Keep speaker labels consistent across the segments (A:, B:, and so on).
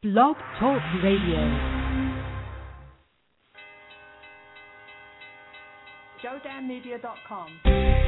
A: Blog Talk Radio. JoeDanMedia.com.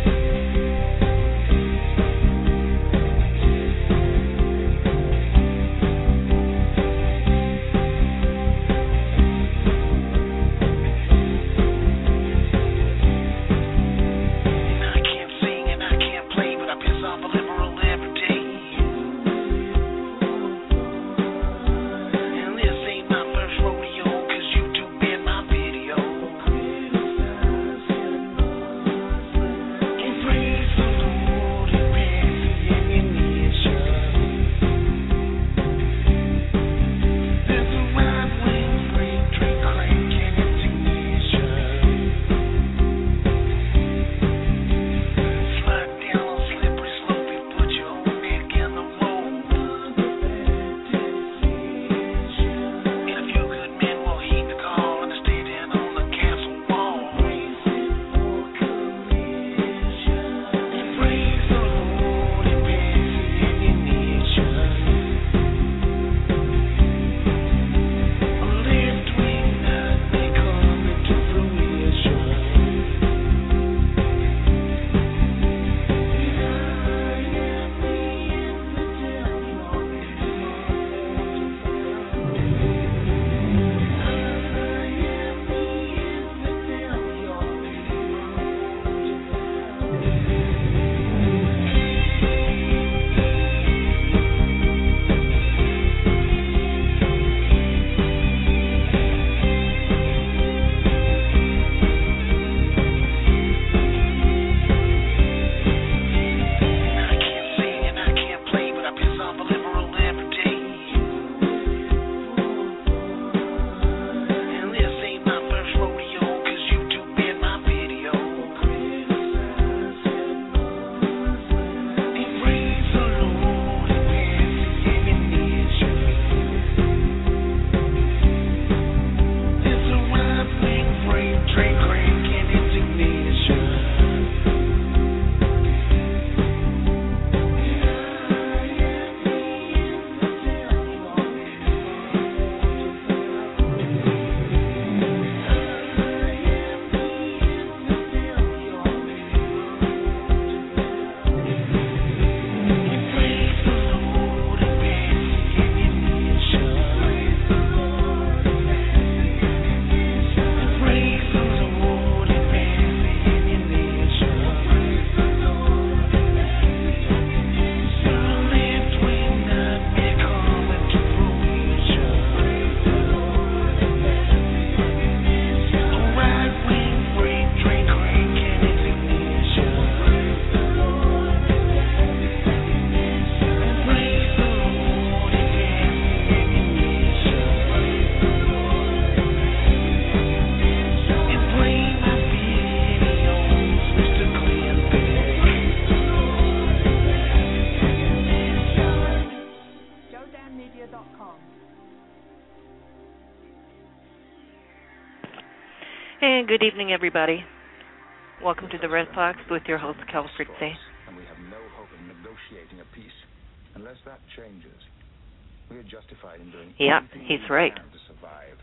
B: And good evening, everybody. Welcome to the Red Fox with your host, Cal Fritze.
C: And we have no hope in negotiating a peace unless that changes. We are justified in doing anything
B: he's
C: we
B: right.
C: can to survive.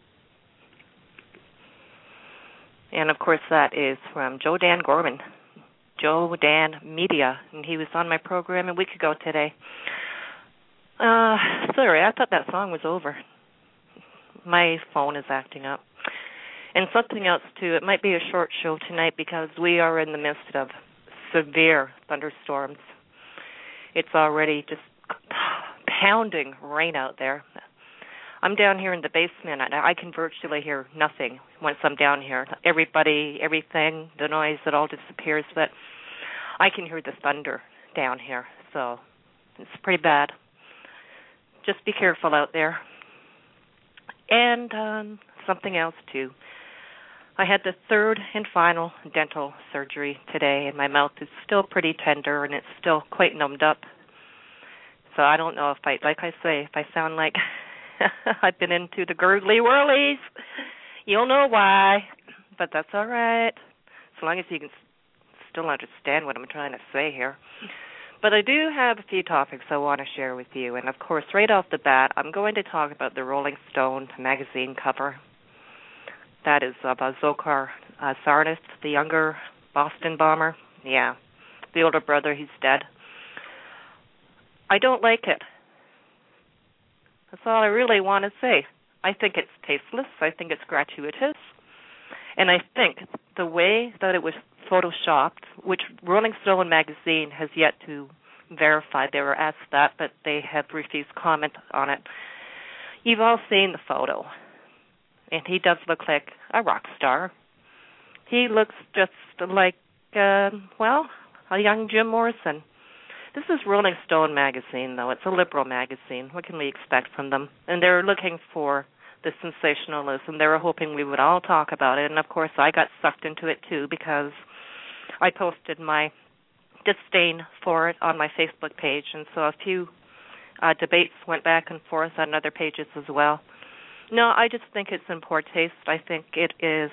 B: And of course, that is from Joe Dan Gorman, Joe Dan Media, and he was on my program a week ago today. Sorry, I thought that song was over. My phone is acting up. And something else, too, it might be a short show tonight because we are in the midst of severe thunderstorms. It's already just pounding rain out there. I'm down here in the basement, and I can virtually hear nothing once I'm down here. Everybody, everything, the noise, it all disappears, but I can hear the thunder down here, so it's pretty bad. Just be careful out there. And something else, too. I had the third and final dental surgery today, and my mouth is still pretty tender, and it's still quite numbed up. So I don't know if like I say, if I sound like I've been into the gurgly whirlies, you'll know why, but that's all right, as long as you can still understand what I'm trying to say here. But I do have a few topics I want to share with you. And, of course, right off the bat, I'm going to talk about the Rolling Stone magazine cover. That is about Dzhokhar Tsarnaev, the younger Boston bomber. Yeah, the older brother, he's dead. I don't like it. That's all I really want to say. I think it's tasteless. I think it's gratuitous. And I think the way that it was photoshopped, which Rolling Stone magazine has yet to verify, they were asked that, but they have refused comment on it. You've all seen the photo. And he does look like a rock star. He looks just like, a young Jim Morrison. This is Rolling Stone magazine, though. It's a liberal magazine. What can we expect from them? And they're looking for the sensationalism. They were hoping we would all talk about it. And, of course, I got sucked into it, too, because I posted my disdain for it on my Facebook page. And so a few debates went back and forth on other pages as well. No, I just think it's in poor taste. I think it is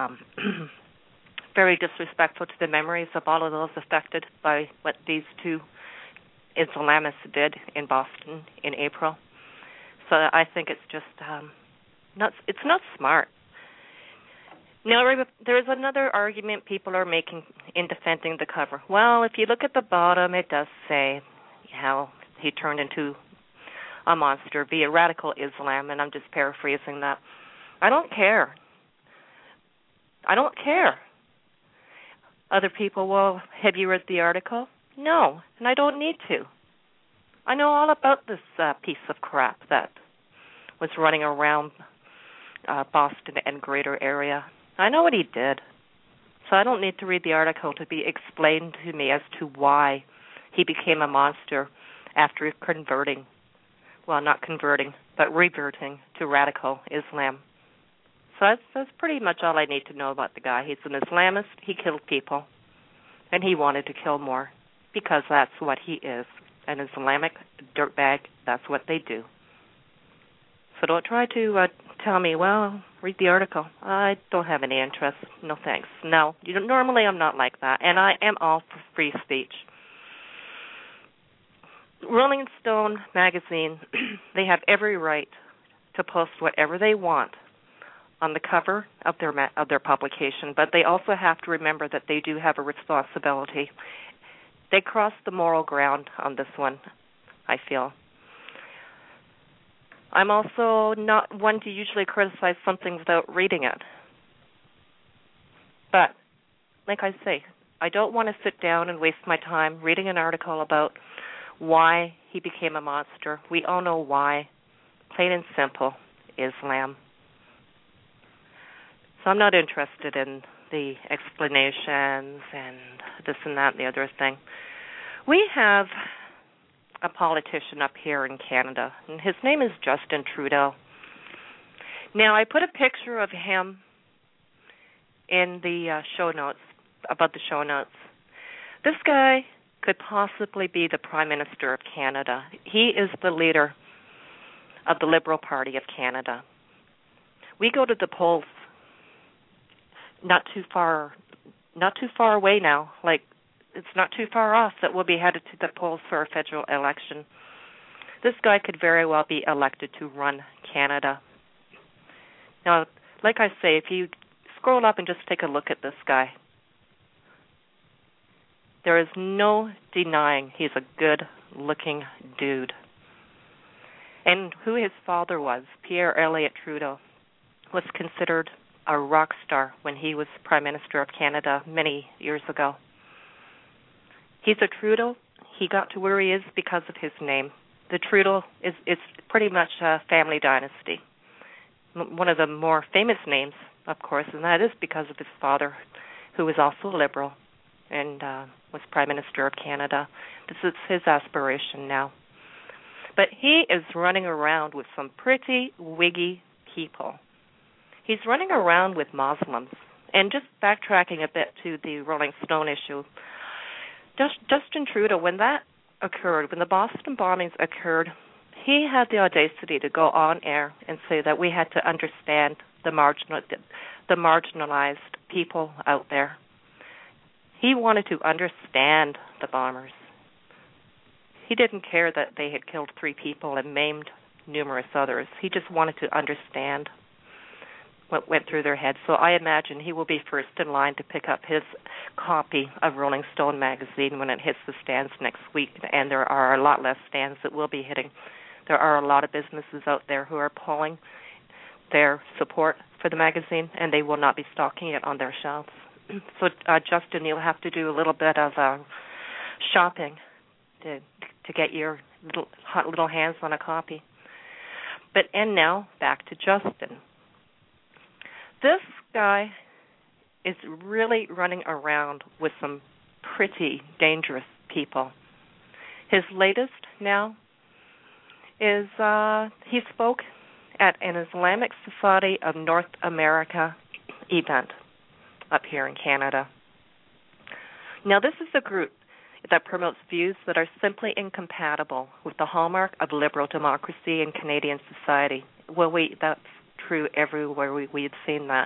B: very disrespectful to the memories of all of those affected by what these two Islamists did in Boston in April. So I think it's just it's not smart. Now, there's another argument people are making in defending the cover. Well, if you look at the bottom, it does say how he turned into a monster via radical Islam, and I'm just paraphrasing that. I don't care. Other people, well, have you read the article? No, and I don't need to. I know all about this piece of crap that was running around Boston and greater area. I know what he did. So I don't need to read the article to be explained to me as to why he became a monster after converting. Well, not converting, but reverting to radical Islam. So that's pretty much all I need to know about the guy. He's an Islamist. He killed people. And he wanted to kill more because that's what he is. An Islamic dirtbag. That's what they do. So don't try to tell me, well, read the article. I don't have any interest. No thanks. No, normally I'm not like that. And I am all for free speech. Rolling Stone magazine, they have every right to post whatever they want on the cover of their publication, but they also have to remember that they do have a responsibility. They crossed the moral ground on this one, I feel. I'm also not one to usually criticize something without reading it. But, like I say, I don't want to sit down and waste my time reading an article about why he became a monster. We all know why. Plain and simple, Islam. So I'm not interested in the explanations and this and that and the other thing. We have a politician up here in Canada, and his name is Justin Trudeau. Now, I put a picture of him in the show notes, about the show notes. This guy could possibly be the Prime Minister of Canada. He is the leader of the Liberal Party of Canada. We go to the polls not too far away now. Like, it's not too far off that we'll be headed to the polls for a federal election. This guy could very well be elected to run Canada. Now, like I say, if you scroll up and just take a look at this guy, there is no denying he's a good-looking dude. And who his father was, Pierre Elliott Trudeau, was considered a rock star when he was Prime Minister of Canada many years ago. He's a Trudeau. He got to where he is because of his name. The Trudeau is pretty much a family dynasty. One of the more famous names, of course, and that is because of his father, who was also a Liberal and was Prime Minister of Canada. This is his aspiration now. But he is running around with some pretty wiggy people. He's running around with Muslims. And just backtracking a bit to the Rolling Stone issue, Justin Trudeau, when that occurred, when the Boston bombings occurred, he had the audacity to go on air and say that we had to understand the marginalized people out there. He wanted to understand the bombers. He didn't care that they had killed 3 people and maimed numerous others. He just wanted to understand what went through their heads. So I imagine he will be first in line to pick up his copy of Rolling Stone magazine when it hits the stands next week, and there are a lot less stands that will be hitting. There are a lot of businesses out there who are pulling their support for the magazine, and they will not be stocking it on their shelves. So, Justin, you'll have to do a little bit of shopping to get your little hands on a copy. And now, back to Justin. This guy is really running around with some pretty dangerous people. His latest now is he spoke at an Islamic Society of North America event up here in Canada. Now, this is a group that promotes views that are simply incompatible with the hallmark of liberal democracy in Canadian society. Well, that's true everywhere we've seen that.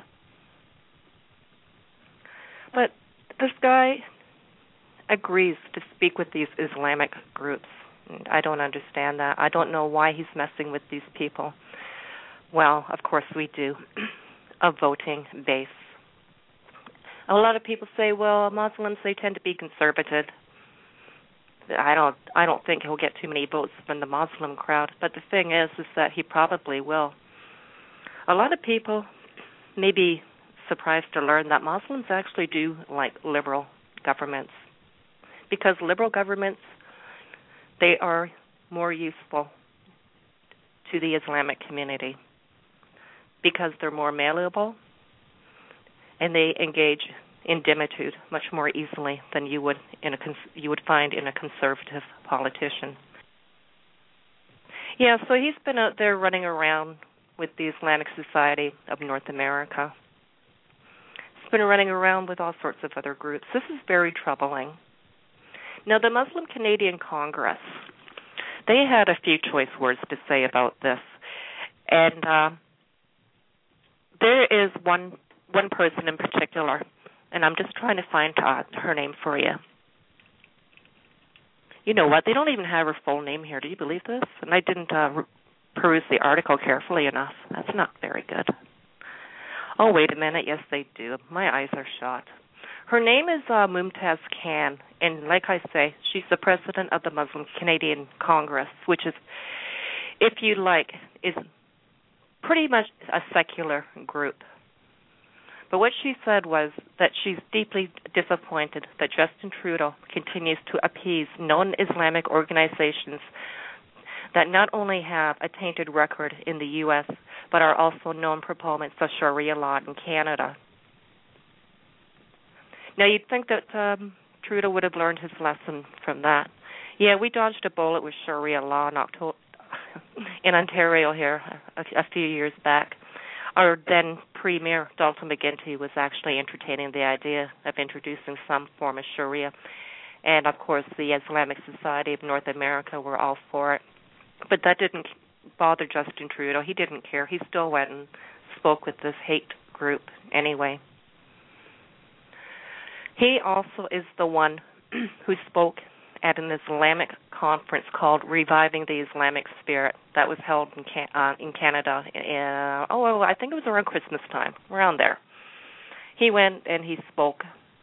B: But this guy agrees to speak with these Islamic groups. I don't understand that. I don't know why he's messing with these people. Well, of course we do. A voting base. A lot of people say, well, Muslims, they tend to be conservative. I don't think he'll get too many votes from the Muslim crowd, but the thing is that he probably will. A lot of people may be surprised to learn that Muslims actually do like liberal governments, because liberal governments, they are more useful to the Islamic community because they're more malleable and they engage in dimitude much more easily than you would find in a conservative politician. Yeah, so he's been out there running around with the Islamic Society of North America. He's been running around with all sorts of other groups. This is very troubling. Now, the Muslim Canadian Congress, they had a few choice words to say about this, and there is one person in particular, and I'm just trying to find her name for you. You know what? They don't even have her full name here. Do you believe this? And I didn't peruse the article carefully enough. That's not very good. Oh, wait a minute. Yes, they do. My eyes are shot. Her name is Mumtaz Khan, and like I say, she's the president of the Muslim Canadian Congress, which is, if you like, is pretty much a secular group. But what she said was that she's deeply disappointed that Justin Trudeau continues to appease known Islamic organizations that not only have a tainted record in the U.S., but are also known proponents of Sharia law in Canada. Now, you'd think that Trudeau would have learned his lesson from that. Yeah, we dodged a bullet with Sharia law in Ontario here a few years back. Our then Premier, Dalton McGuinty, was actually entertaining the idea of introducing some form of Sharia. And, of course, the Islamic Society of North America were all for it. But that didn't bother Justin Trudeau. He didn't care. He still went and spoke with this hate group anyway. He also is the one who spoke at an Islamic conference called Reviving the Islamic Spirit that was held in Canada. I think it was around Christmas time, around there. He went and he spoke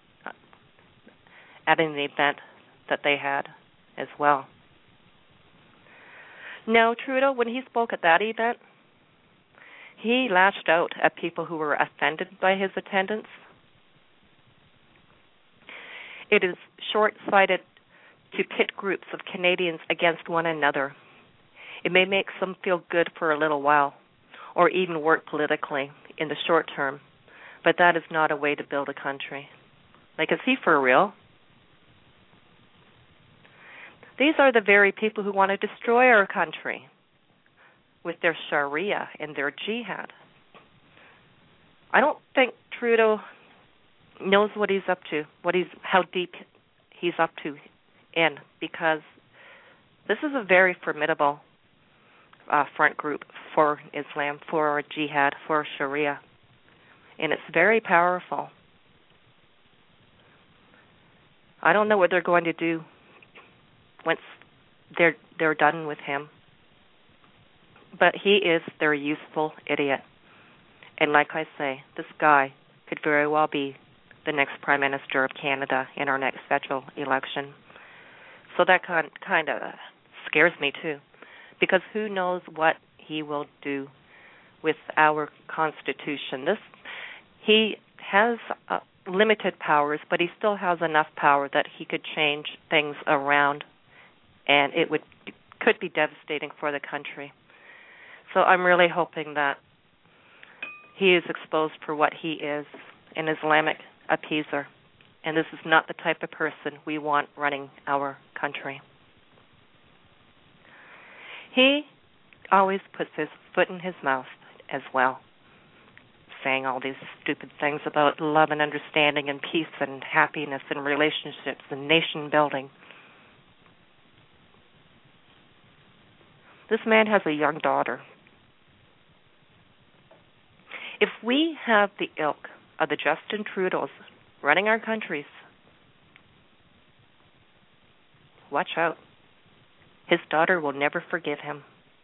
B: at an event that they had as well. Now, Trudeau, when he spoke at that event, he lashed out at people who were offended by his attendance. It is short-sighted to pit groups of Canadians against one another. It may make some feel good for a little while, or even work politically in the short term, but that is not a way to build a country. Like, is he for real? These are the very people who want to destroy our country with their Sharia and their jihad. I don't think Trudeau knows what he's up to, how deep he's up to in, because this is a very formidable front group for Islam, for jihad, for Sharia, and it's very powerful. I don't know what they're going to do once they're done with him. But he is their useful idiot. And like I say, this guy could very well be the next Prime Minister of Canada in our next federal election. So that kind of scares me too, because who knows what he will do with our Constitution. He has limited powers, but he still has enough power that he could change things around, and it could be devastating for the country. So I'm really hoping that he is exposed for what he is, an Islamic appeaser. And this is not the type of person we want running our country. He always puts his foot in his mouth as well, saying all these stupid things about love and understanding and peace and happiness and relationships and nation building. This man has a young daughter. If we have the ilk of the Justin Trudeaus running our countries, watch out. His daughter will never forgive him.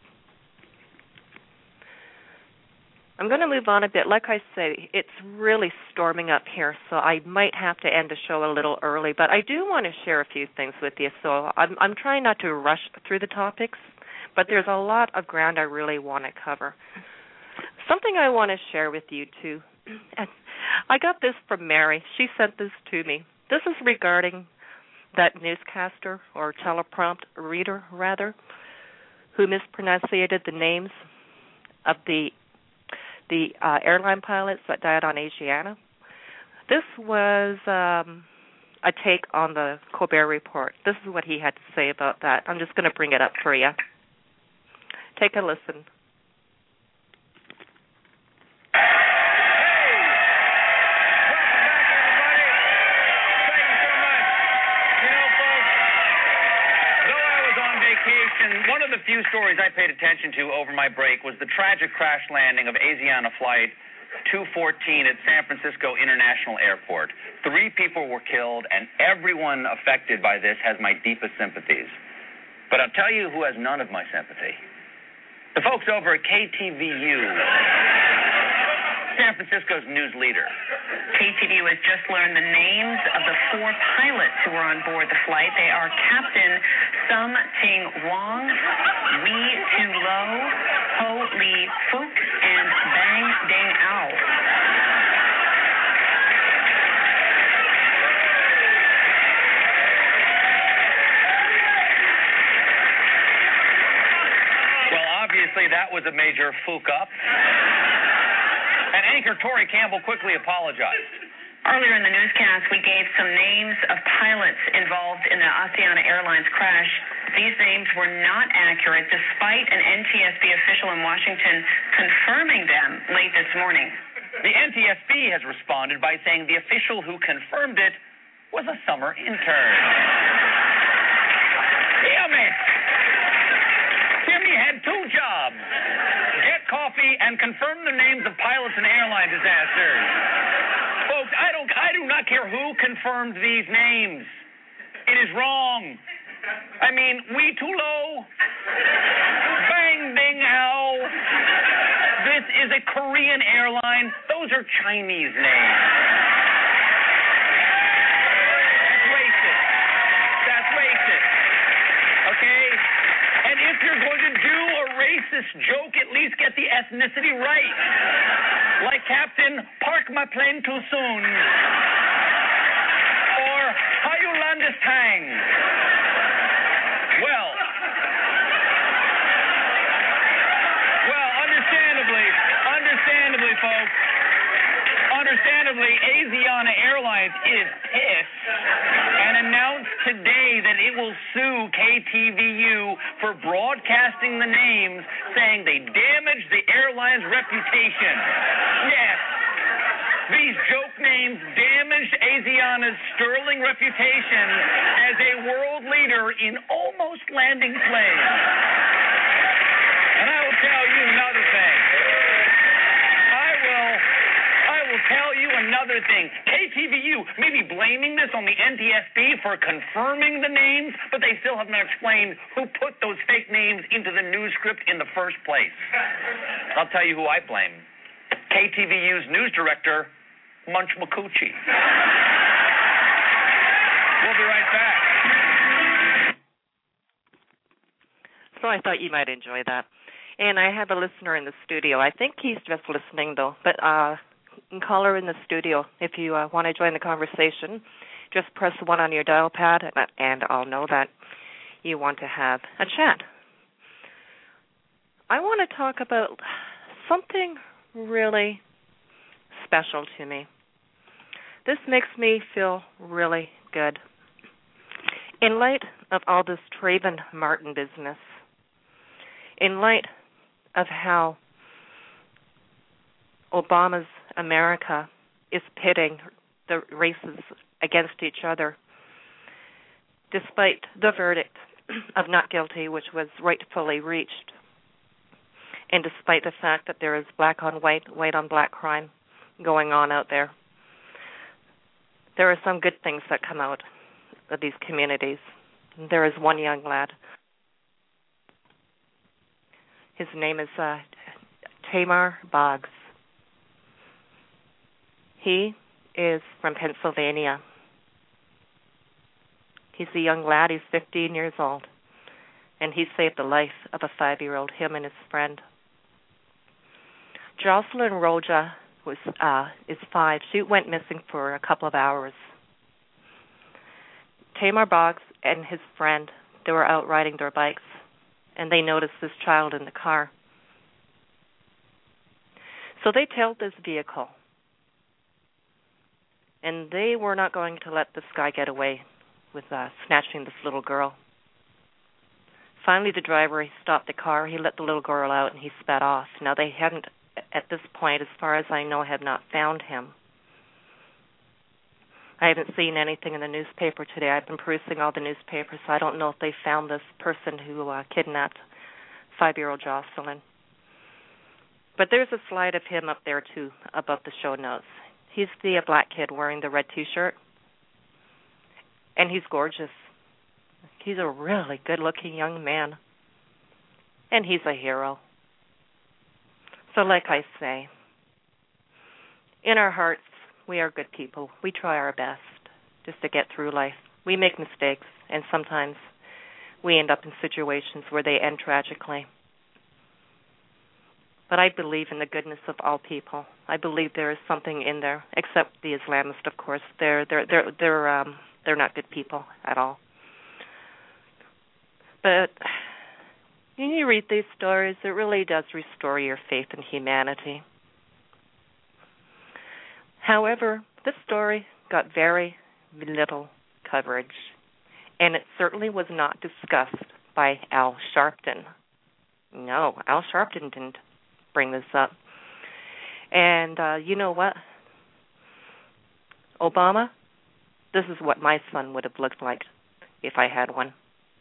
B: I'm going to move on a bit. Like I say, it's really storming up here, so I might have to end the show a little early. But I do want to share a few things with you, so I'm trying not to rush through the topics, but there's a lot of ground I really want to cover. Something I want to share with you, too. I got this from Mary. She sent this to me. This is regarding that newscaster, or teleprompt reader, rather, who mispronunciated the names of the airline pilots that died on Asiana. This was a take on the Colbert Report. This is what he had to say about that. I'm just going to bring it up for you. Take a listen.
A: One of the few stories I paid attention to over my break was the tragic crash landing of Asiana Flight 214 at San Francisco International Airport. 3 people were killed, and everyone affected by this has my deepest sympathies. But I'll tell you who has none of my sympathy. The folks over at KTVU, San Francisco's news leader.
D: KTVU has just learned the names of the 4 pilots who were on board the flight. They are Captain Sum Ting Wong, Wee Tu Lo, Ho Lee Fook, and Bang Ding Ao.
A: Well, obviously that was a major fook up. And anchor Tori Campbell quickly apologized.
D: Earlier in the newscast, we gave some names of pilots involved in the Asiana Airlines crash. These names were not accurate, despite an NTSB official in Washington confirming them late this morning.
A: The NTSB has responded by saying the official who confirmed it was a summer intern. Damn it! Timmy had 2 jobs. Get coffee and confirm the names of pilots in airline disasters. Folks, I do not care who confirmed these names. It is wrong. I mean, Wee Tu Lo, Bang Ding Ao. This is a Korean airline. Those are Chinese names. That's racist. That's racist. Okay? And if you're going to do a racist joke, at least get the ethnicity right. Like Captain Park My Plane Too Soon. Or How You Land This Tang. Well, understandably, folks, Asiana Airlines is pissed and announced today that it will sue KTVU for broadcasting the names, saying they damaged the airline's reputation. Yes, these joke names damaged Asiana's sterling reputation as a world leader in almost landing planes. And I will tell you another thing. I will tell you another thing. KTVU may be blaming this on the NTSB for confirming the names, but they still have not explained who put those fake names into the news script in the first place. I'll tell you who I blame. KTVU's news director, Munch McCoochie. We'll be right back.
B: So I thought you might enjoy that. And I have a listener in the studio. I think he's just listening, though. But you can call her in the studio if you want to join the conversation. Just press 1 on your dial pad, and I'll know that you want to have a chat. I want to talk about something really special to me. This makes me feel really good. In light of all this Trayvon Martin business, in light of how Obama's America is pitting the races against each other, despite the verdict of not guilty, which was rightfully reached, and despite the fact that there is black on white, white on black crime going on out there, there are some good things that come out of these communities. There is one young lad. His name is Tamar Boggs. He is from Pennsylvania. He's a young lad. He's 15 years old. And he saved the life of a 5-year-old, him and his friend. Jocelyn Roja is 5. She went missing for a couple of hours. Tamar Boggs and his friend, they were out riding their bikes, and they noticed this child in the car. So they tailed this vehicle, and they were not going to let this guy get away with snatching this little girl. Finally, the driver, he stopped the car, he let the little girl out, and he sped off. Now, they hadn't, at this point, as far as I know, have not found him. I haven't seen anything in the newspaper today. I've been perusing all the newspapers, so I don't know if they found this person who kidnapped 5-year-old Jocelyn. But there's a slide of him up there, too, above the show notes. He's the black kid wearing the red T-shirt, and he's gorgeous. He's a really good-looking young man, and he's a hero. So like I say, in our hearts, we are good people. We try our best just to get through life. We make mistakes, and sometimes we end up in situations where they end tragically. But I believe in the goodness of all people. I believe there is something in there, except the Islamists, of course. They're not good people at all. But when you read these stories, it really does restore your faith in humanity. However, this story got very little coverage, and it certainly was not discussed by Al Sharpton. No, Al Sharpton didn't bring this up. And you know what? Obama, this is what my son would have looked like if I had one.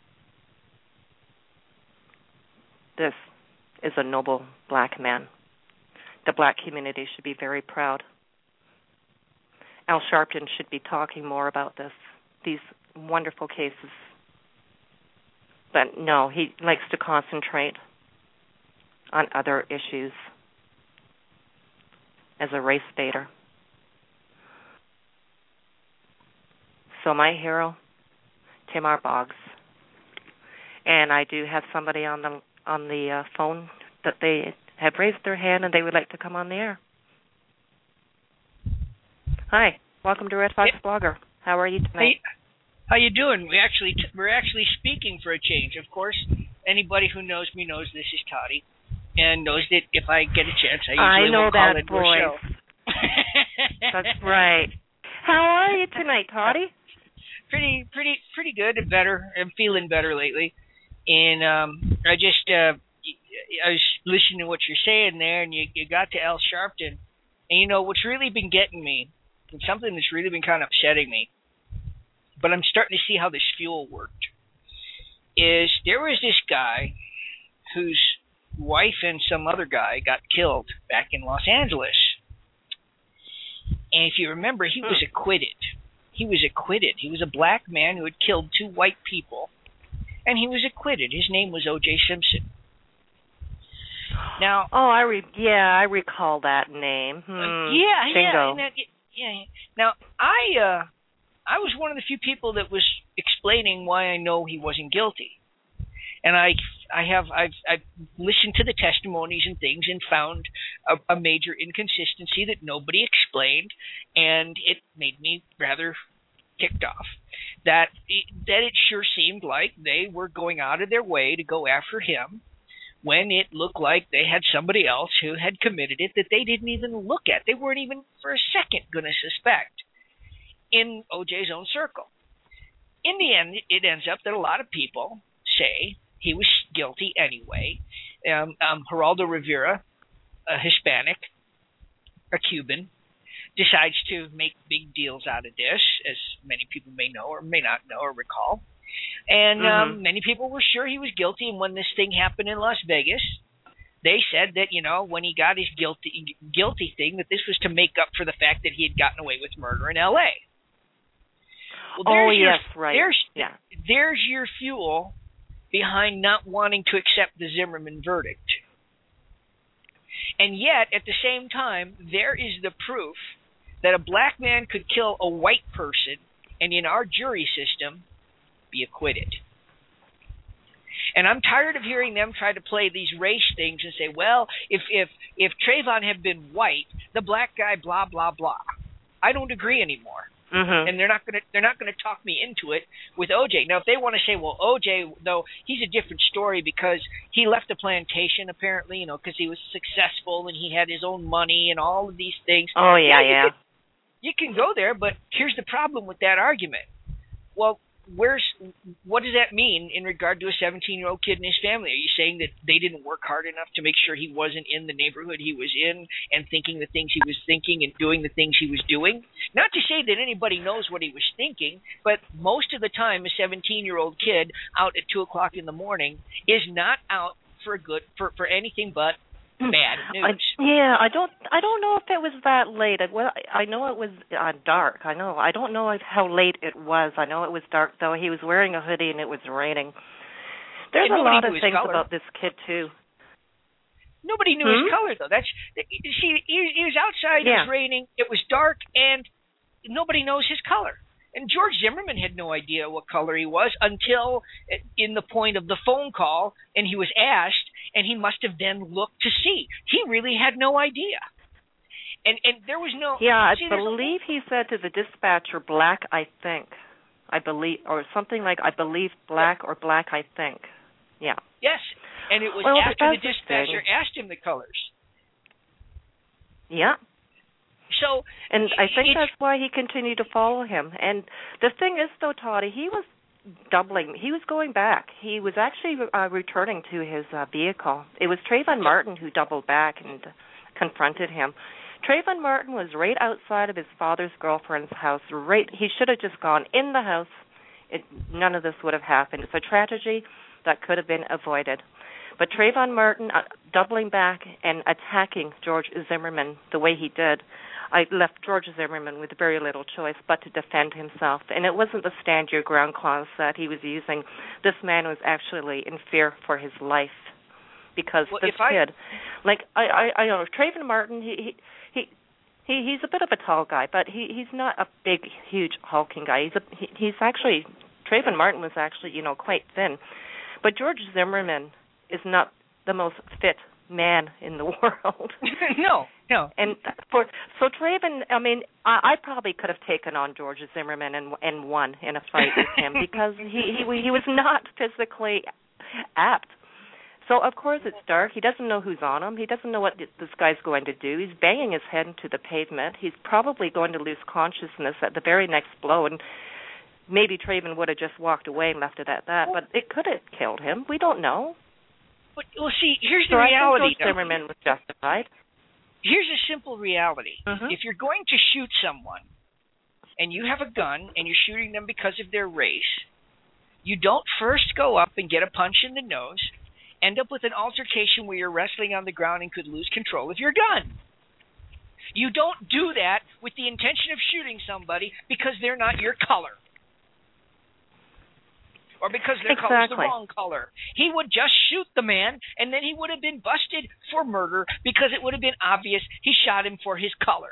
B: This is a noble black man. The black community should be very proud. Al Sharpton should be talking more about these wonderful cases. But no, he likes to concentrate on other issues as a race baiter. So my hero, Tamar Boggs. And I do have somebody on the phone that they have raised their hand and they would like to come on the air. Hi, welcome to Red Fox Blogger. How are you tonight?
E: Hey, how you doing? We're actually speaking for a change. Of course, anybody who knows me knows this is Toddy, and knows that if I get a chance, I usually will call into a show.
B: That's right. How are you tonight, Toddy?
E: Pretty good and better. I'm feeling better lately, and I was listening to what you're saying there, and you got to Al Sharpton, and you know what's really been getting me. And something that's really been kind of upsetting me, but I'm starting to see how this fuel worked, is there was this guy whose wife and some other guy got killed back in Los Angeles. And if you remember, he was acquitted. He was acquitted. He was a black man who had killed 2 white people, and he was acquitted. His name was O.J. Simpson. Now,
B: I recall that name. Bingo.
E: Yeah. Now, I was one of the few people that was explaining why I know he wasn't guilty, and I've listened to the testimonies and things and found a major inconsistency that nobody explained, and it made me rather ticked off. That it sure seemed like they were going out of their way to go after him, when it looked like they had somebody else who had committed it that they didn't even look at. They weren't even for a second going to suspect in OJ's own circle. In the end, it ends up that a lot of people say he was guilty anyway. Geraldo Rivera, a Hispanic, a Cuban, decides to make big deals out of this, as many people may know or may not know or recall. And many people were sure he was guilty. And when this thing happened in Las Vegas, they said that, when he got his guilty thing, that this was to make up for the fact that he had gotten away with murder in L.A. Well, there's your fuel behind not wanting to accept the Zimmerman verdict. And yet, at the same time, there is the proof that a black man could kill a white person and in our jury system be acquitted. And I'm tired of hearing them try to play these race things and say, well, if Trayvon had been white, the black guy, blah, blah, blah. I don't agree anymore. And they're not gonna talk me into it with OJ. Now, if they want to say, well, OJ, though, he's a different story because he left a plantation apparently, because he was successful and he had his own money and all of these things.
B: Oh yeah.
E: You can go there, but here's the problem with that argument. Well, what does that mean in regard to a 17-year-old kid and his family? Are you saying that they didn't work hard enough to make sure he wasn't in the neighborhood he was in and thinking the things he was thinking and doing the things he was doing? Not to say that anybody knows what he was thinking, but most of the time a 17-year-old kid out at 2 o'clock in the morning is not out for anything but bad news.
B: I don't know if it was that late. I know it was dark. I don't know how late it was. I know it was dark, though. He was wearing a hoodie and it was raining. There's a lot of things about this kid, too.
E: Nobody knew his color, though. He was outside, it was raining, it was dark, and nobody knows his color. And George Zimmerman had no idea what color he was until in the point of the phone call, and he was asked, and he must have then looked to see. He really had no idea. And there was no...
B: Yeah, I believe he said to the dispatcher, black, I think. Or something like, I believe black or black, I think. Yeah.
E: Yes, and it was after the dispatcher asked him the colors.
B: Yeah.
E: So,
B: and I think that's why he continued to follow him. And the thing is, though, Toddy, he was doubling. He was going back. He was actually returning to his vehicle. It was Trayvon Martin who doubled back and confronted him. Trayvon Martin was right outside of his father's girlfriend's house. He should have just gone in the house. None of this would have happened. It's a tragedy that could have been avoided. But Trayvon Martin doubling back and attacking George Zimmerman the way he did, I left George Zimmerman with very little choice but to defend himself. And it wasn't the stand your ground clause that he was using. This man was actually in fear for his life because kid, I know Trayvon Martin, he's a bit of a tall guy, but he's not a big, huge hulking guy. He's actually, Trayvon Martin was actually, quite thin. But George Zimmerman is not the most fit man in the world.
E: No.
B: And so Trayvon, I probably could have taken on George Zimmerman and won in a fight with him because he was not physically apt. So of course it's dark. He doesn't know who's on him. He doesn't know what this guy's going to do. He's banging his head into the pavement. He's probably going to lose consciousness at the very next blow, and maybe Trayvon would have just walked away and left it at that. But it could have killed him. We don't know.
E: Well, see, here's the reality.
B: I think George Zimmerman was justified.
E: Here's a simple reality.
B: Mm-hmm.
E: If you're going to shoot someone and you have a gun and you're shooting them because of their race, you don't first go up and get a punch in the nose, end up with an altercation where you're wrestling on the ground and could lose control of your gun. You don't do that with the intention of shooting somebody because they're not your color. Or because their color's the wrong color. He would just shoot the man, and then he would have been busted for murder because it would have been obvious he shot him for his color.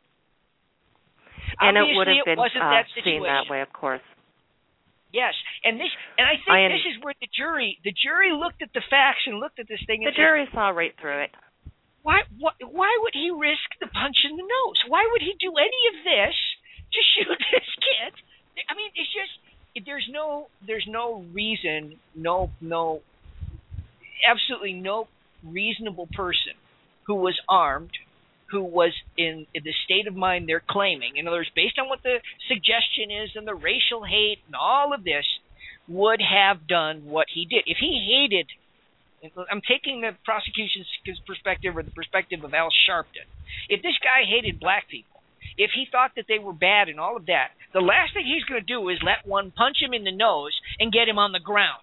B: And
E: obviously,
B: it would have been seen that way, of course.
E: Yes, and I think this is where the jury looked at the facts and looked at this thing. And
B: the jury saw right through it.
E: Why would he risk the punch in the nose? Why would he do any of this to shoot this kid? I mean, it's just. There's no reason, absolutely no reasonable person who was armed, who was in the state of mind they're claiming, in other words, based on what the suggestion is and the racial hate and all of this, would have done what he did. If he hated, I'm taking the prosecution's perspective or the perspective of Al Sharpton. If this guy hated black people, if he thought that they were bad and all of that, the last thing he's going to do is let one punch him in the nose and get him on the ground.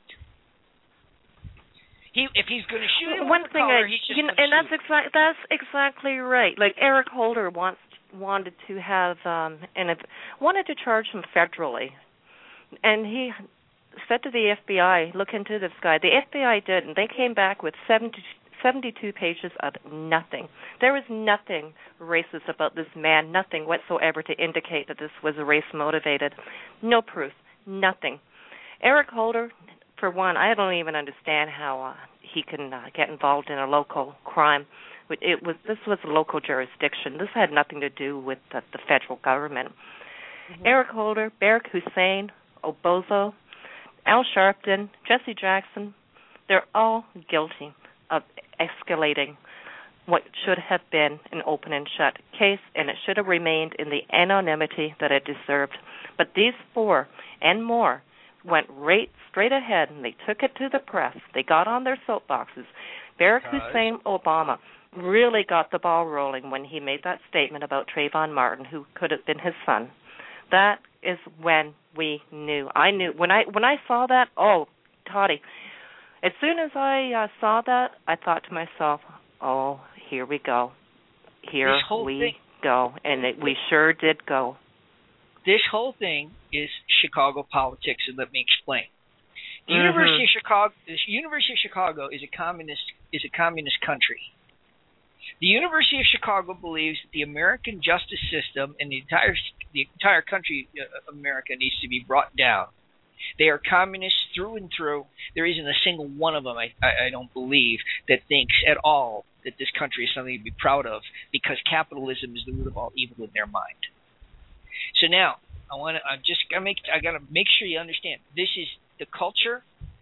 E: If he's going to shoot him with the collar, he's just
B: and that's exactly right. Like Eric Holder wanted to have wanted to charge him federally, and he said to the FBI, "Look into this guy." The FBI did, and they came back with 72 pages of nothing. There was nothing racist about this man, nothing whatsoever to indicate that this was race-motivated. No proof, nothing. Eric Holder, for one, I don't even understand how he can get involved in a local crime. This was a local jurisdiction. This had nothing to do with the federal government. Mm-hmm. Eric Holder, Barack Hussein, Obozo, Al Sharpton, Jesse Jackson, they're all guilty of escalating what should have been an open and shut case, and it should have remained in the anonymity that it deserved. But these four and more went right straight ahead, and they took it to the press. They got on their soapboxes. Barack Hussein Obama really got the ball rolling when he made that statement about Trayvon Martin, who could have been his son. That is when we knew. I knew when I saw that. Oh, Toddy. As soon as I saw that, I thought to myself, "Oh, here we go. Here we go." And we sure did go.
E: This whole thing is Chicago politics, and let me explain. The University of Chicago is a communist country. The University of Chicago believes that the American justice system and the entire country of America needs to be brought down. They are communists through and through. There isn't a single one of them, I don't believe, that thinks at all that this country is something to be proud of, because capitalism is the root of all evil in their mind. So now, I got to make sure you understand. This is the culture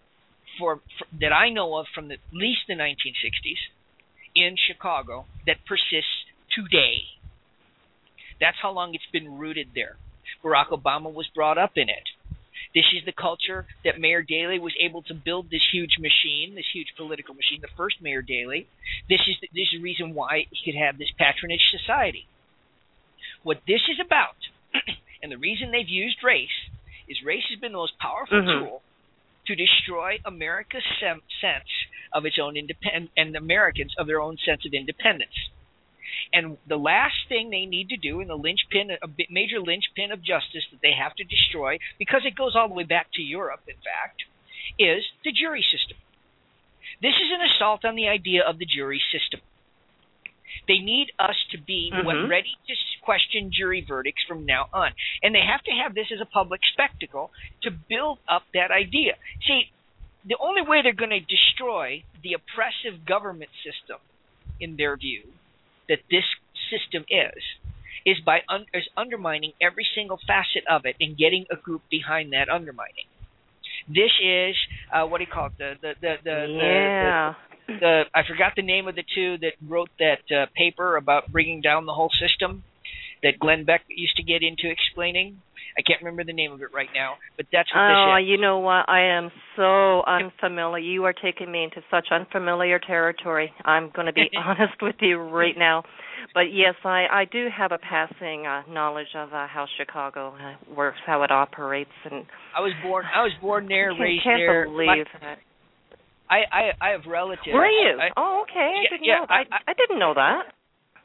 E: that I know of from at least the 1960s in Chicago that persists today. That's how long it's been rooted there. Barack Obama was brought up in it. This is the culture that Mayor Daley was able to build this huge machine, this huge political machine, the first Mayor Daley. This is the reason why he could have this patronage society. What this is about, and the reason they've used race, is race has been the most powerful tool to destroy America's sense of its own independence, and Americans of their own sense of independence. And the last thing they need to do in the major linchpin of justice that they have to destroy, because it goes all the way back to Europe, in fact, is the jury system. This is an assault on the idea of the jury system. They need us to be ready to question jury verdicts from now on. And they have to have this as a public spectacle to build up that idea. See, the only way they're going to destroy the oppressive government system, in their view, that this system is by undermining every single facet of it and getting a group behind that undermining. This is what do you call it? I forgot the name of the two that wrote that paper about bringing down the whole system that Glenn Beck used to get into explaining. I can't remember the name of it right now, but that's what this is.
B: Oh, you know what? I am so unfamiliar. You are taking me into such unfamiliar territory. I'm going to be honest with you right now. But yes, I do have a passing knowledge of how Chicago works, how it operates, and
E: I was born there, raised
B: there.
E: there.
B: Can't believe it.
E: I have relatives.
B: Were you? Okay. I didn't know that.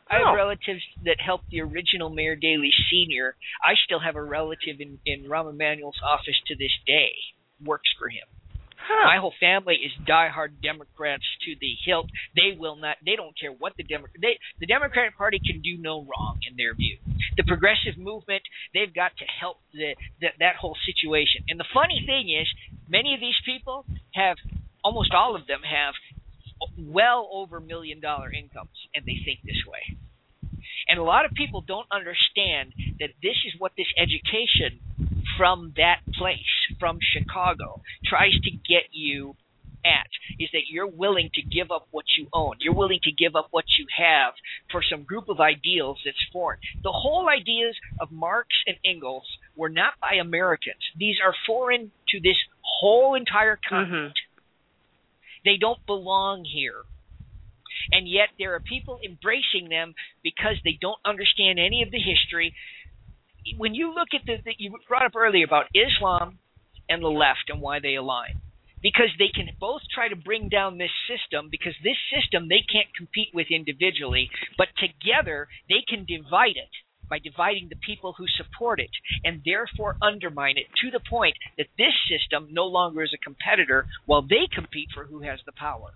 E: I have relatives that helped the original Mayor Daley Sr. I still have a relative in Rahm Emanuel's office to this day, works for him. My whole family is diehard Democrats to the hilt. They don't care what the Democratic Party can do no wrong in their view. The progressive movement, they've got to help that whole situation. And the funny thing is, many of these people almost all of them have well over $1 million incomes, and they think this way. And a lot of people don't understand that this is what this education from that place, from Chicago, tries to get you at, is that you're willing to give up what you own. You're willing to give up what you have for some group of ideals that's foreign. The whole ideas of Marx and Engels were not by Americans. These are foreign to this whole entire continent. They don't belong here. And yet there are people embracing them because they don't understand any of the history. When you look at you brought up earlier about Islam and the left and why they align. Because they can both try to bring down this system, because this system they can't compete with individually, but together they can divide it by dividing the people who support it and therefore undermine it to the point that this system no longer is a competitor while they compete for who has the power.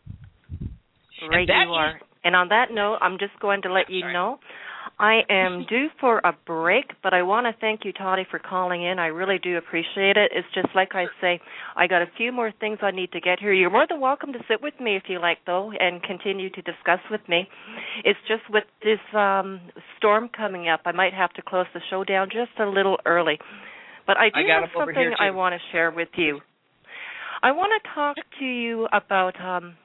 B: Right, you are. And on that note, I'm just going to let you know I am due for a break, but I want to thank you, Toddy, for calling in. I really do appreciate it. It's just like I say, I got a few more things I need to get here. You're more than welcome to sit with me if you like, though, and continue to discuss with me. It's just with this storm coming up, I might have to close the show down just a little early. But I do have something I want to share with you. I want to talk to you about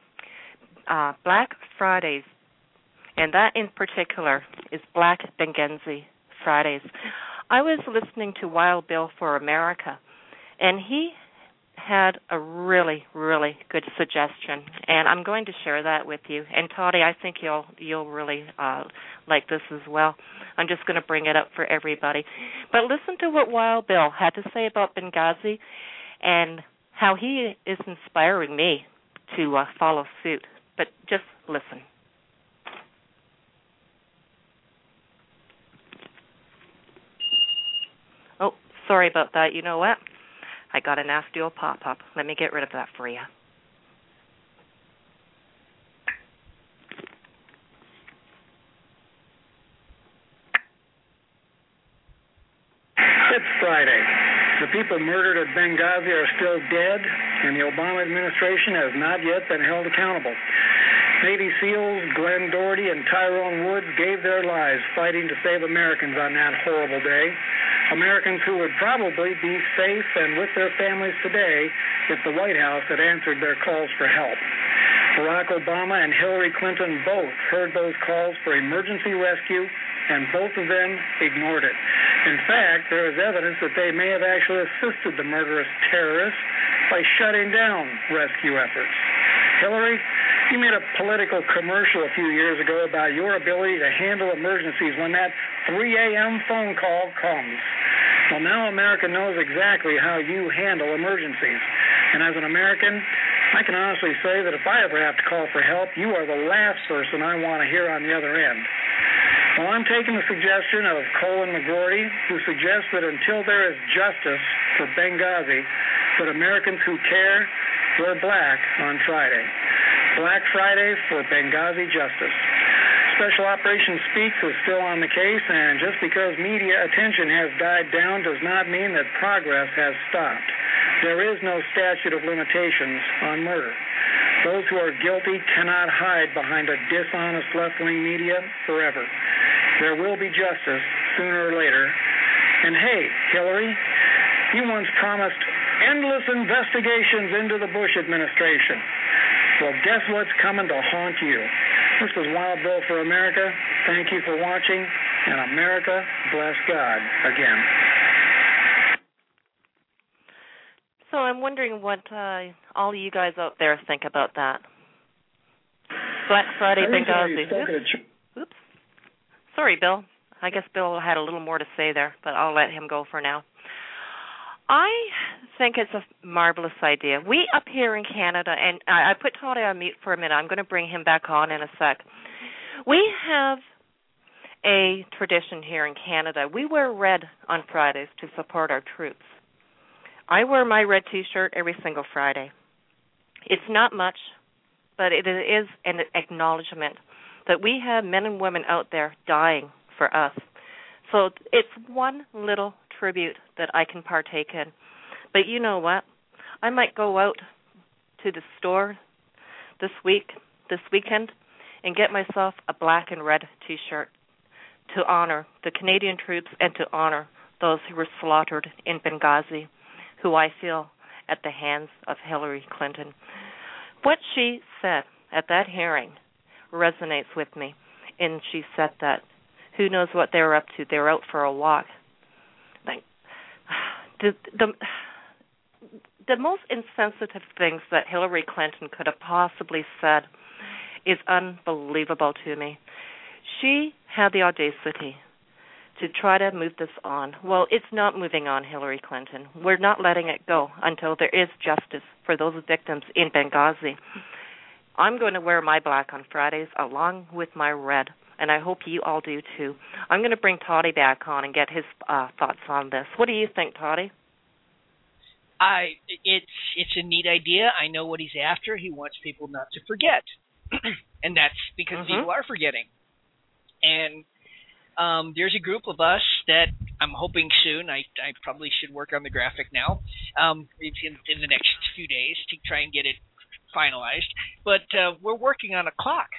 B: Black Fridays. And that in particular is Black Benghazi Fridays. I was listening to Wild Bill for America, and he had a really, really good suggestion, and I'm going to share that with you. And Toddy, I think you'll really like this as well. I'm just going to bring it up for everybody. But listen to what Wild Bill had to say about Benghazi and how he is inspiring me to follow suit. But just listen. Oh, sorry about that. You know what? I got a nasty old pop-up. Let me get rid of that for you.
F: It's Friday. The people murdered at Benghazi are still dead, and the Obama administration has not yet been held accountable. Navy SEALs Glenn Doherty and Tyrone Woods gave their lives fighting to save Americans on that horrible day. Americans who would probably be safe and with their families today if the White House had answered their calls for help. Barack Obama and Hillary Clinton both heard those calls for emergency rescue, and both of them ignored it. In fact, there is evidence that they may have actually assisted the murderous terrorists by shutting down rescue efforts. Hillary, you made a political commercial a few years ago about your ability to handle emergencies when that 3 a.m. phone call comes. Well, now America knows exactly how you handle emergencies. And as an American, I can honestly say that if I ever have to call for help, you are the last person I want to hear on the other end. Well, I'm taking the suggestion of Colin McGorty, who suggests that until there is justice for Benghazi, that Americans who care wear black on Friday. Black Friday for Benghazi justice. Special Operations Speaks is still on the case, and just because media attention has died down does not mean that progress has stopped. There is no statute of limitations on murder. Those who are guilty cannot hide behind a dishonest left-wing media forever. There will be justice sooner or later. And hey, Hillary, you once promised endless investigations into the Bush administration. Well, guess what's coming to haunt you? This is Wild Bill for America. Thank you for watching, and America bless God again.
B: So I'm wondering what all you guys out there think about that. Black Friday, Benghazi. Oops. Sorry, Bill. I guess Bill had a little more to say there, but I'll let him go for now. I think it's a marvelous idea. We up here in Canada, and I put Toddy on mute for a minute. I'm going to bring him back on in a sec. We have a tradition here in Canada. We wear red on Fridays to support our troops. I wear my red T-shirt every single Friday. It's not much, but it is an acknowledgement that we have men and women out there dying for us. So it's one little tribute that I can partake in. But you know what? I might go out to the store this weekend, and get myself a black and red T-shirt to honor the Canadian troops and to honor those who were slaughtered in Benghazi, who I feel at the hands of Hillary Clinton. What she said at that hearing resonates with me, and she said that who knows what they were up to. They were out for a walk. Like, the most insensitive things that Hillary Clinton could have possibly said is unbelievable to me. She had the audacity to try to move this on. Well, it's not moving on, Hillary Clinton. We're not letting it go until there is justice for those victims in Benghazi. I'm going to wear my black on Fridays along with my red, and I hope you all do too. I'm going to bring Toddy back on and get his thoughts on this. What do you think, Toddy?
E: It's a neat idea. I know what he's after. He wants people not to forget. And that's because people are forgetting. And there's a group of us that I'm hoping soon, I probably should work on the graphic now, in the next few days to try and get it finalized. But we're working on a clock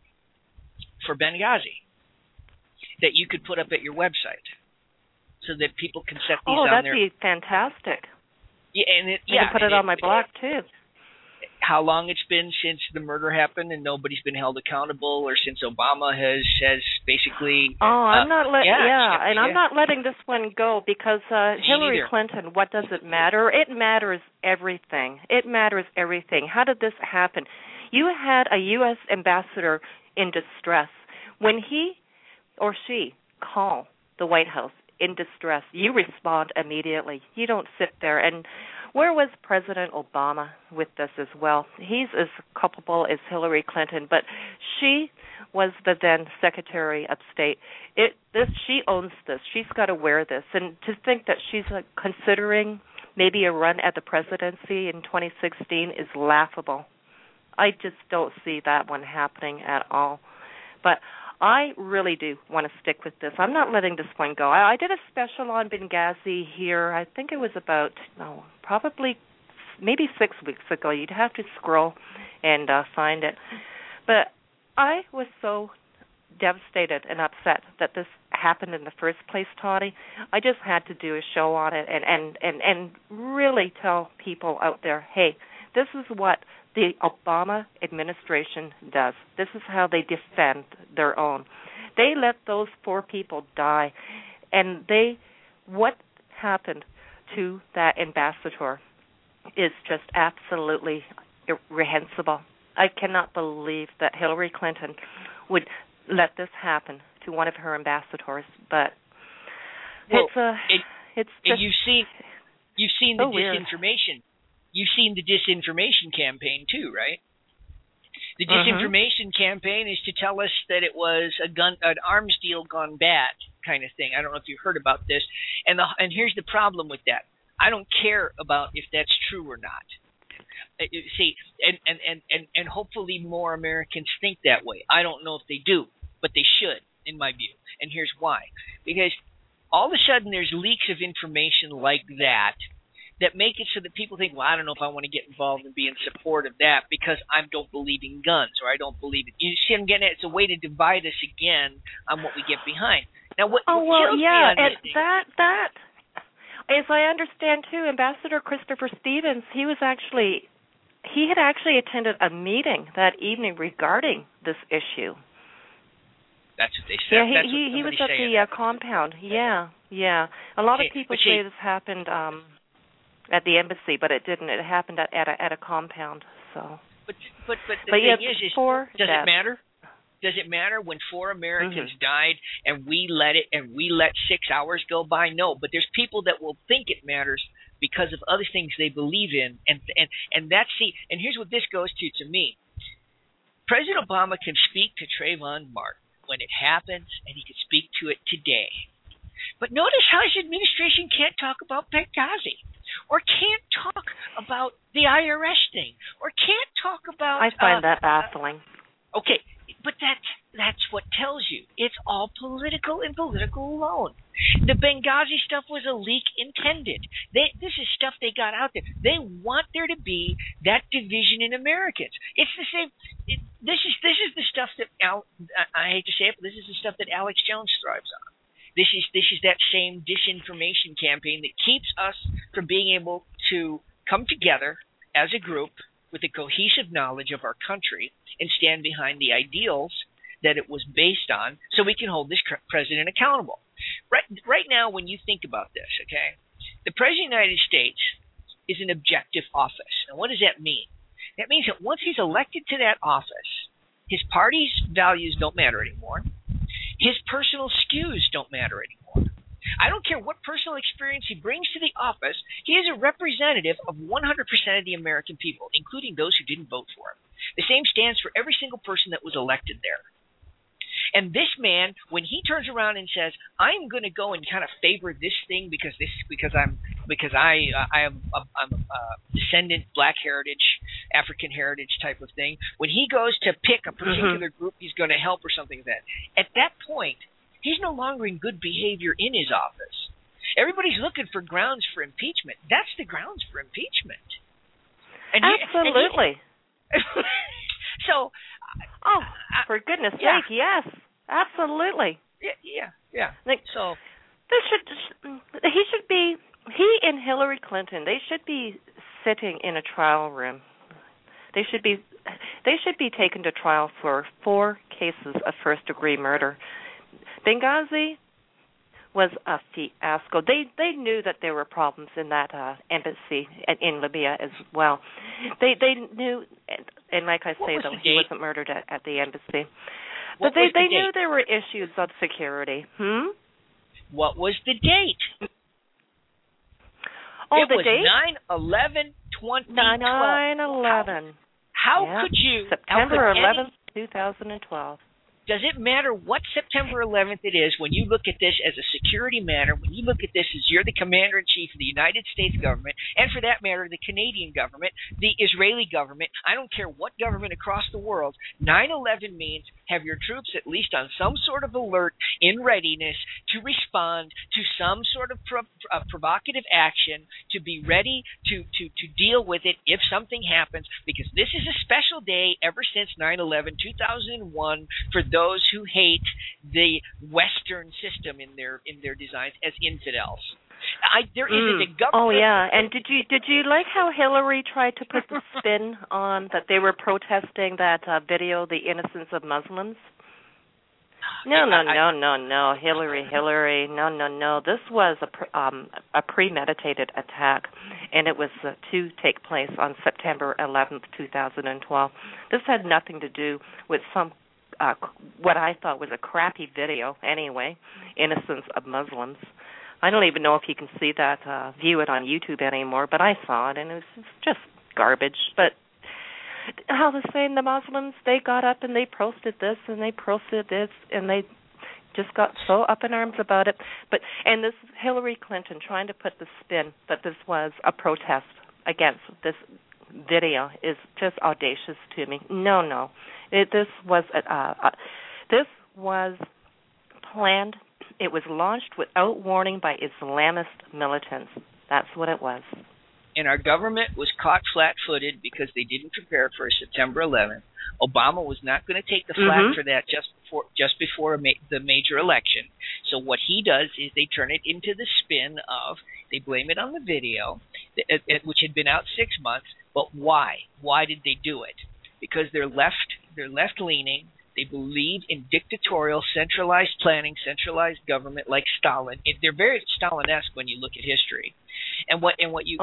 E: for Benghazi that you could put up at your website so that people can set these on there.
B: Oh, that'd be fantastic.
E: Yeah, and
B: I can put it on my blog, too.
E: How long it's been since the murder happened and nobody's been held accountable, or since Obama has basically...
B: I'm not letting this one go because Hillary Clinton, what does it matter? It matters everything. It matters everything. How did this happen? You had a U.S. ambassador in distress. When he or she call the White House in distress, you respond immediately. You don't sit there. And where was President Obama with this as well? He's as culpable as Hillary Clinton, but she was the then Secretary of State. She owns this. She's got to wear this. And to think that she's considering maybe a run at the presidency in 2016 is laughable. I just don't see that one happening at all. But I really do want to stick with this. I'm not letting this one go. I did a special on Benghazi here. I think it was about, probably maybe 6 weeks ago. You'd have to scroll and find it. But I was so devastated and upset that this happened in the first place, Toddy. I just had to do a show on it and really tell people out there, hey, this is what the Obama administration does. This is how they defend their own. They let those 4 people die, and what happened to that ambassador is just absolutely reprehensible. I cannot believe that Hillary Clinton would let this happen to one of her ambassadors, but it's just
E: you've seen the disinformation. You've seen the disinformation campaign too, right? The disinformation campaign is to tell us that it was an arms deal gone bad kind of thing. I don't know if you've heard about this. And here's the problem with that. I don't care about if that's true or not. See, and hopefully more Americans think that way. I don't know if they do, but they should, in my view. And here's why. Because all of a sudden there's leaks of information like that make it so that people think, well, I don't know if I want to get involved and be in support of that because I don't believe in guns or I don't believe it. You see, I'm getting at, it's a way to divide us again on what we get behind. Now, what kills me on this thing,
B: that, as I understand too, Ambassador Christopher Stevens, he had actually attended a meeting that evening regarding this issue.
E: That's what they said.
B: Yeah, he was at the compound. Yeah. A lot of people say this happened at the embassy, but it didn't. It happened at a compound. So. But
E: the thing is does it matter? Does it matter when 4 Americans died and we let 6 hours go by? No, but there's people that will think it matters because of other things they believe in, and that's and here's what this goes to me. President Obama can speak to Trayvon Martin when it happens, and he could speak to it today. But notice how his administration can't talk about Benghazi, or can't talk about the IRS thing, or can't talk about...
B: I find that baffling.
E: Okay, but that's what tells you. It's all political and political alone. The Benghazi stuff was a leak intended. This is stuff they got out there. They want there to be that division in Americans. It's the same. This is the stuff that I hate to say it, but this is the stuff that Alex Jones thrives on. This is that same disinformation campaign that keeps us from being able to come together as a group with a cohesive knowledge of our country and stand behind the ideals that it was based on, so we can hold this president accountable. Right now, when you think about this, okay, the President of the United States is an objective office. And what does that mean? That means that once he's elected to that office, his party's values don't matter anymore. His personal skews don't matter anymore. I don't care what personal experience he brings to the office. He is a representative of 100% of the American people, including those who didn't vote for him. The same stands for every single person that was elected there. And this man, when he turns around and says, "I'm going to go and kind of favor this thing because I'm a descendant, Black heritage, African heritage type of thing," when he goes to pick a particular group he's going to help or something like that, at that point, he's no longer in good behavior in his office. Everybody's looking for grounds for impeachment. That's the grounds for impeachment.
B: Absolutely.
E: So,
B: for goodness sake, yes, absolutely.
E: Yeah.
B: Like,
E: so,
B: he and Hillary Clinton, they should be sitting in a trial room. They should be taken to trial for 4 cases of first-degree murder. Benghazi was a fiasco. They knew that there were problems in that embassy in Libya as well. They knew, and like I say, though, he wasn't murdered at the embassy. But they knew there were issues of security.
E: What was the date?
B: Oh,
E: it
B: the
E: was
B: date?
E: 9/11/2012.
B: 9/11.
E: How could you?
B: September 11th, 2012.
E: Does it matter what September 11th it is when you look at this as a security matter, when you look at this as you're the commander-in-chief of the United States government, and for that matter, the Canadian government, the Israeli government, I don't care what government across the world, 9/11 means have your troops at least on some sort of alert in readiness to respond to some sort of provocative action, to be ready to deal with it if something happens, because this is a special day ever since 9/11/2001 for those who hate the Western system in their designs as infidels. There isn't a government.
B: Oh yeah, and did you like how Hillary tried to put the spin on that they were protesting that video, "The Innocence of Muslims"? No, Hillary, no. This was a premeditated attack, and it was to take place on September 11th, 2012. This had nothing to do with some what I thought was a crappy video anyway, "Innocence of Muslims." I don't even know if you can see that, view it on YouTube anymore, but I saw it, and it was just garbage. But all the same, the Muslims, they got up and they posted this, and they posted this, and they just got so up in arms about it. And this Hillary Clinton trying to put the spin that this was a protest against this video is just audacious to me. No. This was planned. It was launched without warning by Islamist militants. That's what it was.
E: And our government was caught flat-footed because they didn't prepare for September 11th. Obama was not going to take the flak for that just before the major election. So what he does is they turn it into the spin of, they blame it on the video, which had been out 6 months. But why? Why did they do it? Because they're left-leaning. They believe in dictatorial, centralized planning, centralized government like Stalin. They're very Stalin-esque when you look at history. And what you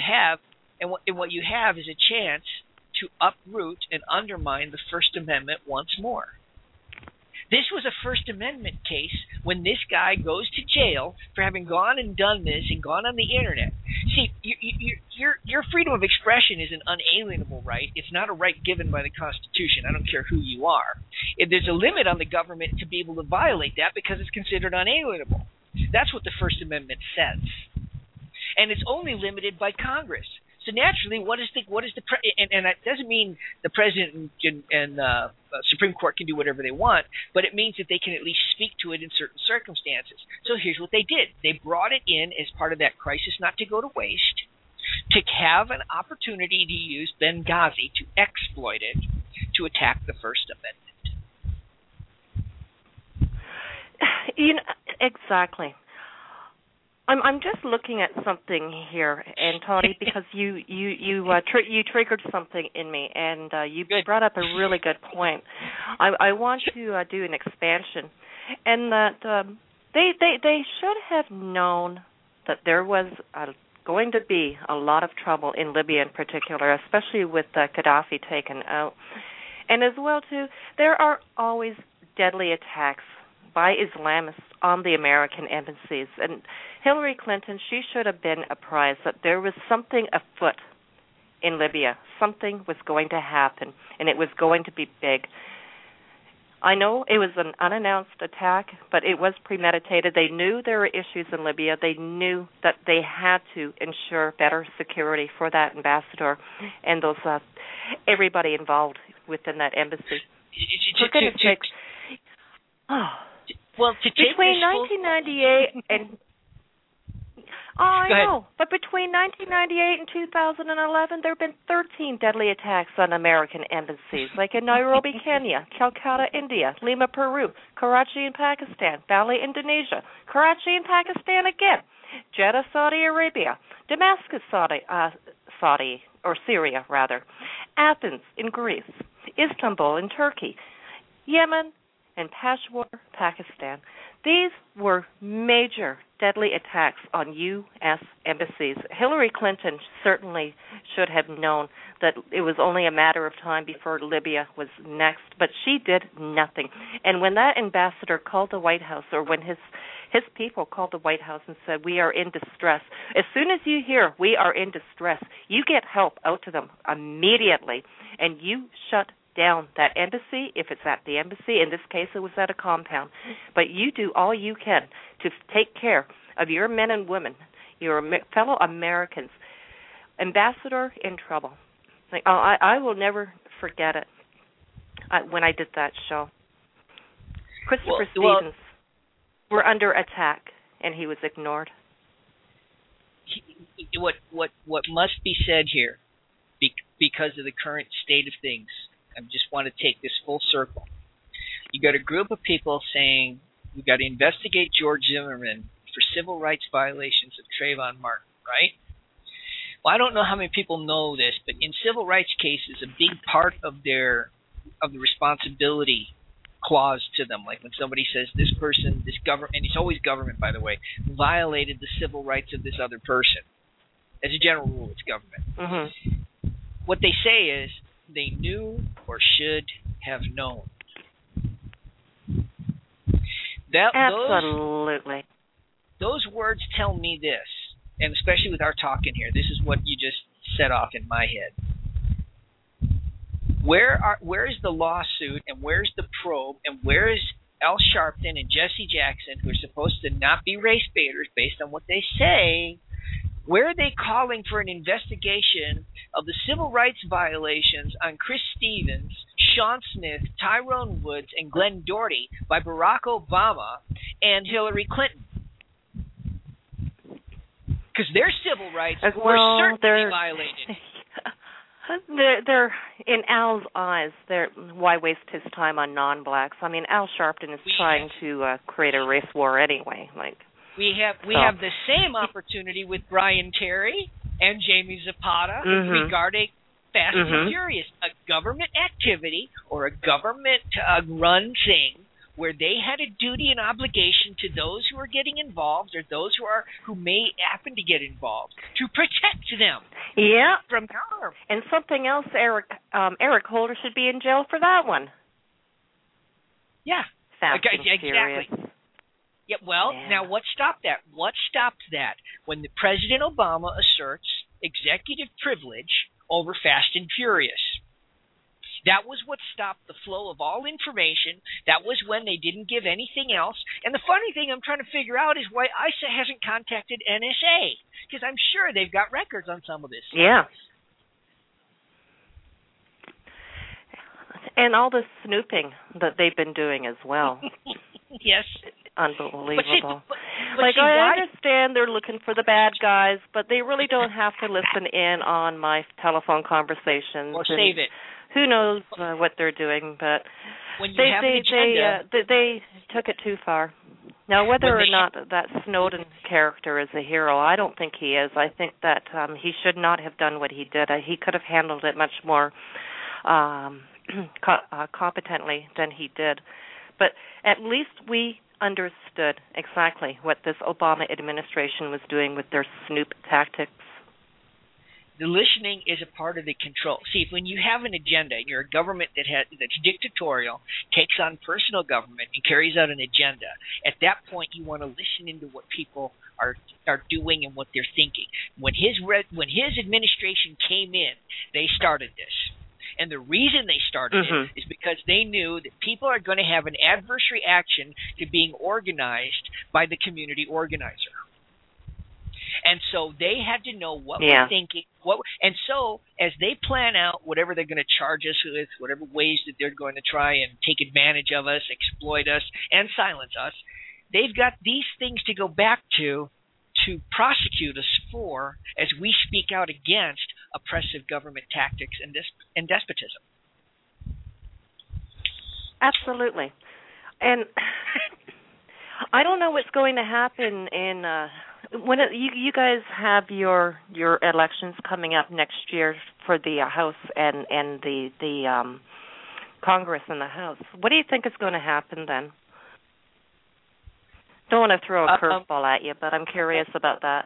E: have is a chance to uproot and undermine the First Amendment once more. This was a First Amendment case when this guy goes to jail for having gone and done this and gone on the internet. See, your freedom of expression is an unalienable right. It's not a right given by the Constitution. I don't care who you are. There's a limit on the government to be able to violate that because it's considered unalienable. That's what the First Amendment says, and it's only limited by Congress. So naturally, and that doesn't mean the president and Supreme Court can do whatever they want, but it means that they can at least speak to it in certain circumstances. So here's what they did: they brought it in as part of that crisis not to go to waste, to have an opportunity to use Benghazi to exploit it to attack the First Amendment.
B: Exactly. I'm just looking at something here, and Toddy, because you triggered something in me, and you brought up a really good point. I want to do an expansion, and that they should have known that there was going to be a lot of trouble in Libya in particular, especially with Gaddafi taken out, and as well too, there are always deadly attacks by Islamists on the American embassies. And Hillary Clinton, she should have been apprised that there was something afoot in Libya. Something was going to happen, and it was going to be big. I know it was an unannounced attack, but it was premeditated. They knew there were issues in Libya. They knew that they had to ensure better security for that ambassador and those everybody involved within that embassy. Between 1998 and I know, but between 1998 and 2011, there have been 13 deadly attacks on American embassies, like in Nairobi, Kenya, Calcutta, India, Lima, Peru, Karachi in Pakistan, Bali, Indonesia, Karachi in Pakistan again, Jeddah, Saudi Arabia, Damascus, Syria, Athens in Greece, Istanbul in Turkey, Yemen, and Peshawar, Pakistan. These were major deadly attacks on U.S. embassies. Hillary Clinton certainly should have known that it was only a matter of time before Libya was next, but she did nothing. And when that ambassador called the White House, or when his people called the White House and said, "We are in distress," as soon as you hear "we are in distress," you get help out to them immediately, and you shut down that embassy, if it's at the embassy. In this case, it was at a compound. But you do all you can to take care of your men and women, your fellow Americans. Ambassador in trouble. I will never forget it when I did that show. Christopher Stevens were under attack, and he was ignored.
E: What must be said here, because of the current state of things, I just want to take this full circle. You got a group of people saying we've got to investigate George Zimmerman for civil rights violations of Trayvon Martin, right? Well, I don't know how many people know this, but in civil rights cases, a big part of the responsibility clause to them, like when somebody says this person, this government, and it's always government, by the way, violated the civil rights of this other person. As a general rule, it's government. Mm-hmm. What they say is, they knew or should have known.
B: Absolutely.
E: Those words tell me this, and especially with our talk in here, this is what you just set off in my head. Where is the lawsuit, and where's the probe, and where is Al Sharpton and Jesse Jackson, who are supposed to not be race baiters based on what they say? Where are they calling for an investigation of the civil rights violations on Chris Stevens, Sean Smith, Tyrone Woods, and Glenn Doherty by Barack Obama and Hillary Clinton? Because their civil rights were certainly violated.
B: They're in Al's eyes. Why waste his time on non-blacks? I mean, Al Sharpton is trying to create a race war anyway.
E: We have the same opportunity with Brian Terry and Jamie Zapata regarding Fast and Furious, a government activity or a government-run thing where they had a duty and obligation to those who are getting involved or those who may happen to get involved to protect them from harm.
B: And something else, Eric Holder should be in jail for that one.
E: Yeah,
B: Fast and Furious.
E: Exactly. Yeah, well, now what stopped that? What stopped that? When the President Obama asserts executive privilege over Fast and Furious. That was what stopped the flow of all information. That was when they didn't give anything else. And the funny thing I'm trying to figure out is why ISA hasn't contacted NSA, because I'm sure they've got records on some of this.
B: Yeah. And all the snooping that they've been doing as well.
E: Yes.
B: Unbelievable.
E: But see,
B: I understand they're looking for the bad guys, but they really don't have to listen in on my telephone conversations.
E: Or save it.
B: Who knows what they're doing, but
E: when you have an agenda,
B: they took it too far. Now, whether or not that Snowden character is a hero, I don't think he is. I think that he should not have done what he did. He could have handled it much more competently than he did. But at least we understood exactly what this Obama administration was doing with their snoop tactics.
E: The listening is a part of the control. See, when you have an agenda, you're a government that's dictatorial, takes on personal government, and carries out an agenda. At that point, you want to listen into what people are doing and what they're thinking. When his administration came in, they started this. And the reason they started it is because they knew that people are going to have an adverse reaction to being organized by the community organizer. And so they had to know what we're thinking. And so as they plan out whatever they're going to charge us with, whatever ways that they're going to try and take advantage of us, exploit us, and silence us, they've got these things to go back to prosecute us for as we speak out against oppressive government tactics and despotism.
B: Absolutely. And I don't know what's going to happen in when you guys have your elections coming up next year for the House and the Congress and the House. What do you think is going to happen then? Don't want to throw a curveball at you, but I'm curious about that.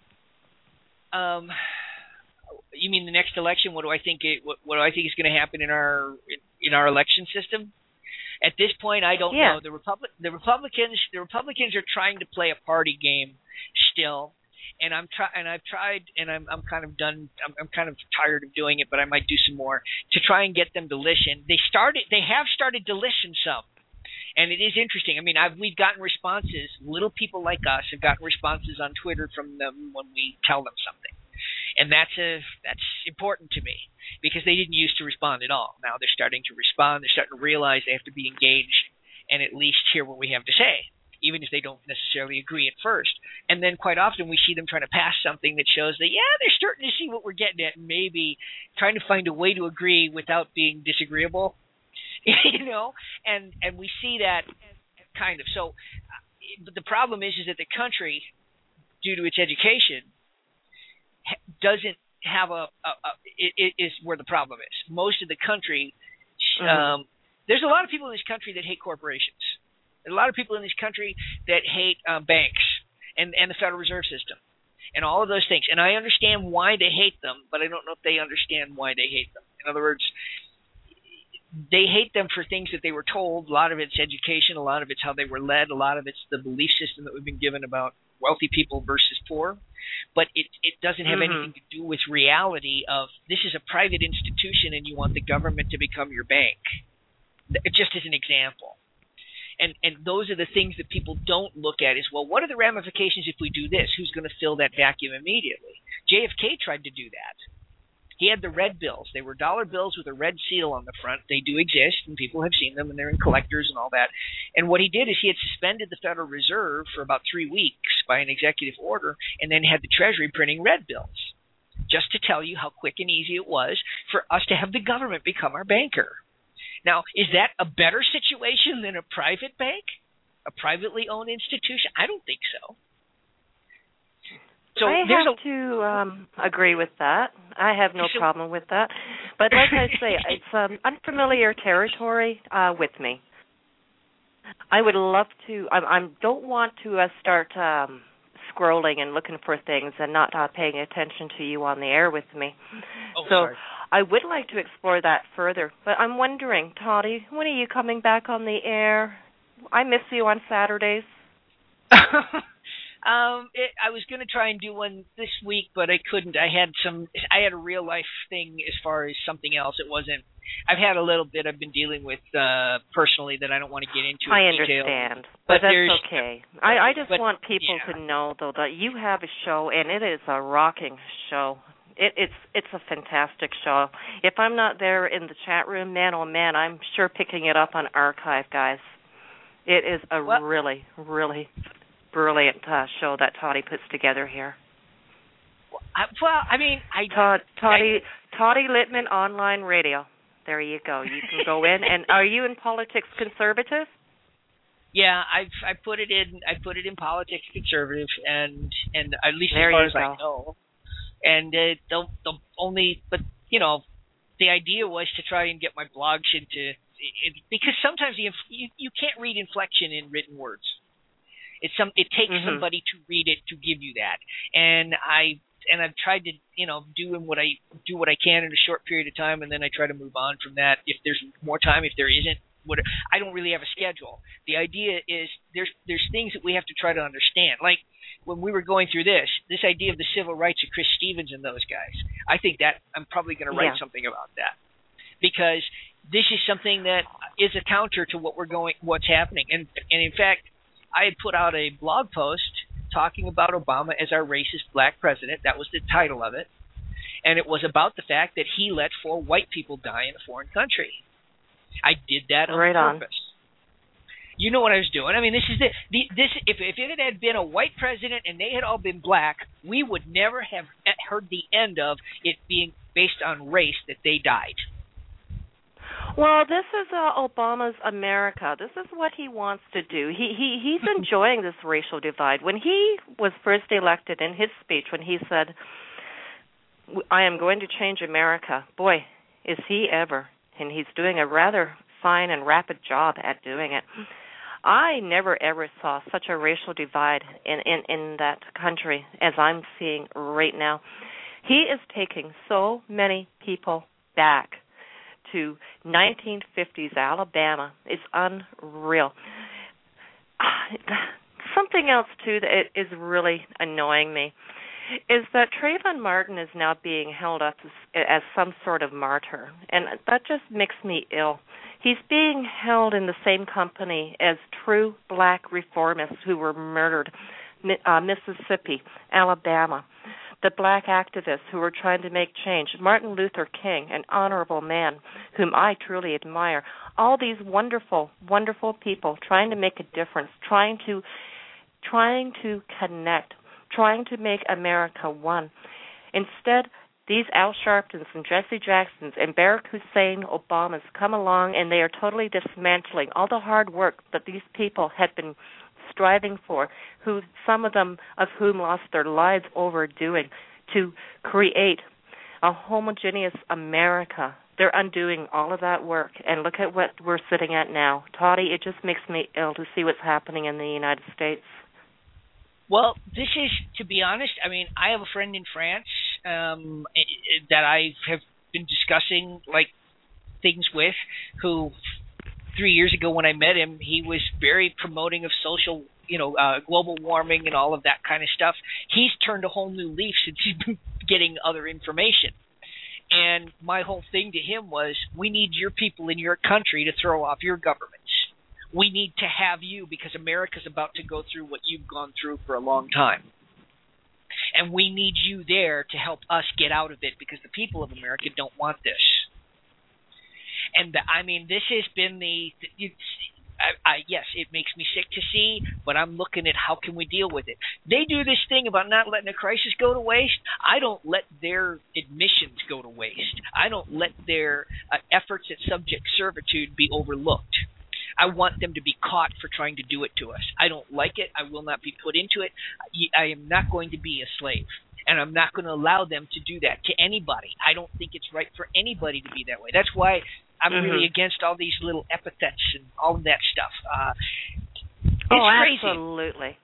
E: You mean the next election? What do I think is going to happen in our election system? At this point, I don't know. The Republicans are trying to play a party game still, and I'm kind of done. I'm kind of tired of doing it, but I might do some more to try and get them to listen. They have started to listen some. And it is interesting. I mean, we've gotten responses. Little people like us have gotten responses on Twitter from them when we tell them something, and that's important to me because they didn't used to respond at all. Now they're starting to respond. They're starting to realize they have to be engaged and at least hear what we have to say, even if they don't necessarily agree at first. And then quite often we see them trying to pass something that shows that they're starting to see what we're getting at, and maybe trying to find a way to agree without being disagreeable. And we see that kind of. So, but the problem is that the country, due to its education, doesn't have it is where the problem is. Most of the country, there's a lot of people in this country that hate corporations. There's a lot of people in this country that hate banks and the Federal Reserve System and all of those things. And I understand why they hate them, but I don't know if they understand why they hate them. In other words, they hate them for things that they were told. A lot of it's education. A lot of it's how they were led. A lot of it's the belief system that we've been given about wealthy people versus poor. But it doesn't have anything to do with reality of this is a private institution and you want the government to become your bank. Just as an example. And those are the things that people don't look at is, well, what are the ramifications if we do this? Who's going to fill that vacuum immediately? JFK tried to do that. He had the red bills. They were dollar bills with a red seal on the front. They do exist, and people have seen them, and they're in collectors and all that. And what he did is he had suspended the Federal Reserve for about 3 weeks by an executive order, and then had the Treasury printing red bills, just to tell you how quick and easy it was for us to have the government become our banker. Now, is that a better situation than a private bank, a privately owned institution? I don't think so. So
B: I have to agree with that. I have no problem with that. But like I say, it's unfamiliar territory with me. I would love to. I don't want to start scrolling and looking for things and not paying attention to you on the air with me.
E: Sorry.
B: I would like to explore that further. But I'm wondering, Toddy, when are you coming back on the air? I miss you on Saturdays.
E: I was going to try and do one this week, but I couldn't. I had a real life thing as far as something else. It wasn't. I've had a little bit I've been dealing with personally that I don't want to get into.
B: I
E: in detail.
B: understand, but that's okay. I just want people
E: yeah.
B: to know, though, that you have a show, and it is a rocking show. It's a fantastic show. If I'm not there in the chat room, man, oh man, I'm sure picking it up on archive, guys. It is a really, really brilliant show that Toddy puts together here. Toddy Littman Online Radio. There you go. You can go in. And are you in politics conservative?
E: Yeah, I put it in politics conservative, and at least
B: there
E: as far as
B: go.
E: I know. And the only, but you know, the idea was to try and get my blogs into it, because sometimes you can't read inflection in written words. It takes somebody to read it to give you that, and I've tried to do what I can in a short period of time, and then I try to move on from that. If there's more time, if there isn't, I don't really have a schedule. The idea is there's things that we have to try to understand, like when we were going through this idea of the civil rights of Chris Stevens and those guys. I think that I'm probably going to write something about that, because this is something that is a counter to what's happening. And in fact, I had put out a blog post talking about Obama as our racist black president. That was the title of it. And it was about the fact that he let 4 white people die in a foreign country. I did that on purpose. You know what I was doing. I mean, this is if it had been a white president and they had all been black, we would never have heard the end of it being based on race that they died.
B: Well, this is Obama's America. This is what he wants to do. He's enjoying this racial divide. When he was first elected, in his speech, when he said, "I am going to change America," boy, is he ever. And he's doing a rather fine and rapid job at doing it. I never, ever saw such a racial divide in that country as I'm seeing right now. He is taking so many people back to 1950s Alabama. It's unreal. Something else, too, that is really annoying me is that Trayvon Martin is now being held up as some sort of martyr, and that just makes me ill. He's being held in the same company as true black reformists who were murdered, Mississippi, Alabama, the black activists who were trying to make change, Martin Luther King, an honorable man whom I truly admire, all these wonderful, wonderful people trying to make a difference, trying to connect, trying to make America one. Instead, these Al Sharptons and Jesse Jacksons and Barack Hussein Obamas come along, and they are totally dismantling all the hard work that these people had been striving for, who some of them of whom lost their lives over doing, to create a homogeneous America. They're undoing all of that work, and look at what we're sitting at now. Toddy, it just makes me ill to see what's happening in the United States.
E: Well, this is, to be honest, I mean, I have a friend in France that I have been discussing things with, who 3 years ago when I met him, he was very promoting of social, global warming and all of that kind of stuff. He's turned a whole new leaf since he's been getting other information. And my whole thing to him was, we need your people in your country to throw off your governments. We need to have you, because America's about to go through what you've gone through for a long time. And we need you there to help us get out of it, because the people of America don't want this. And this has been yes, it makes me sick to see, but I'm looking at how can we deal with it. They do this thing about not letting a crisis go to waste. I don't let their admissions go to waste. I don't let their efforts at subject servitude be overlooked. I want them to be caught for trying to do it to us. I don't like it. I will not be put into it. I am not going to be a slave, and I'm not going to allow them to do that to anybody. I don't think it's right for anybody to be that way. That's why I'm really against all these little epithets and all of that stuff. It's crazy.
B: Absolutely.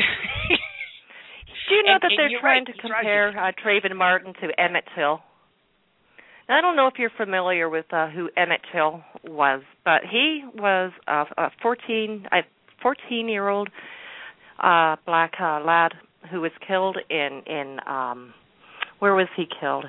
B: Do you know that they're trying to compare Trayvon Martin to Emmett Till? I don't know if you're familiar with who Emmett Till was, but he was a 14-year-old black lad who was killed in where was he killed?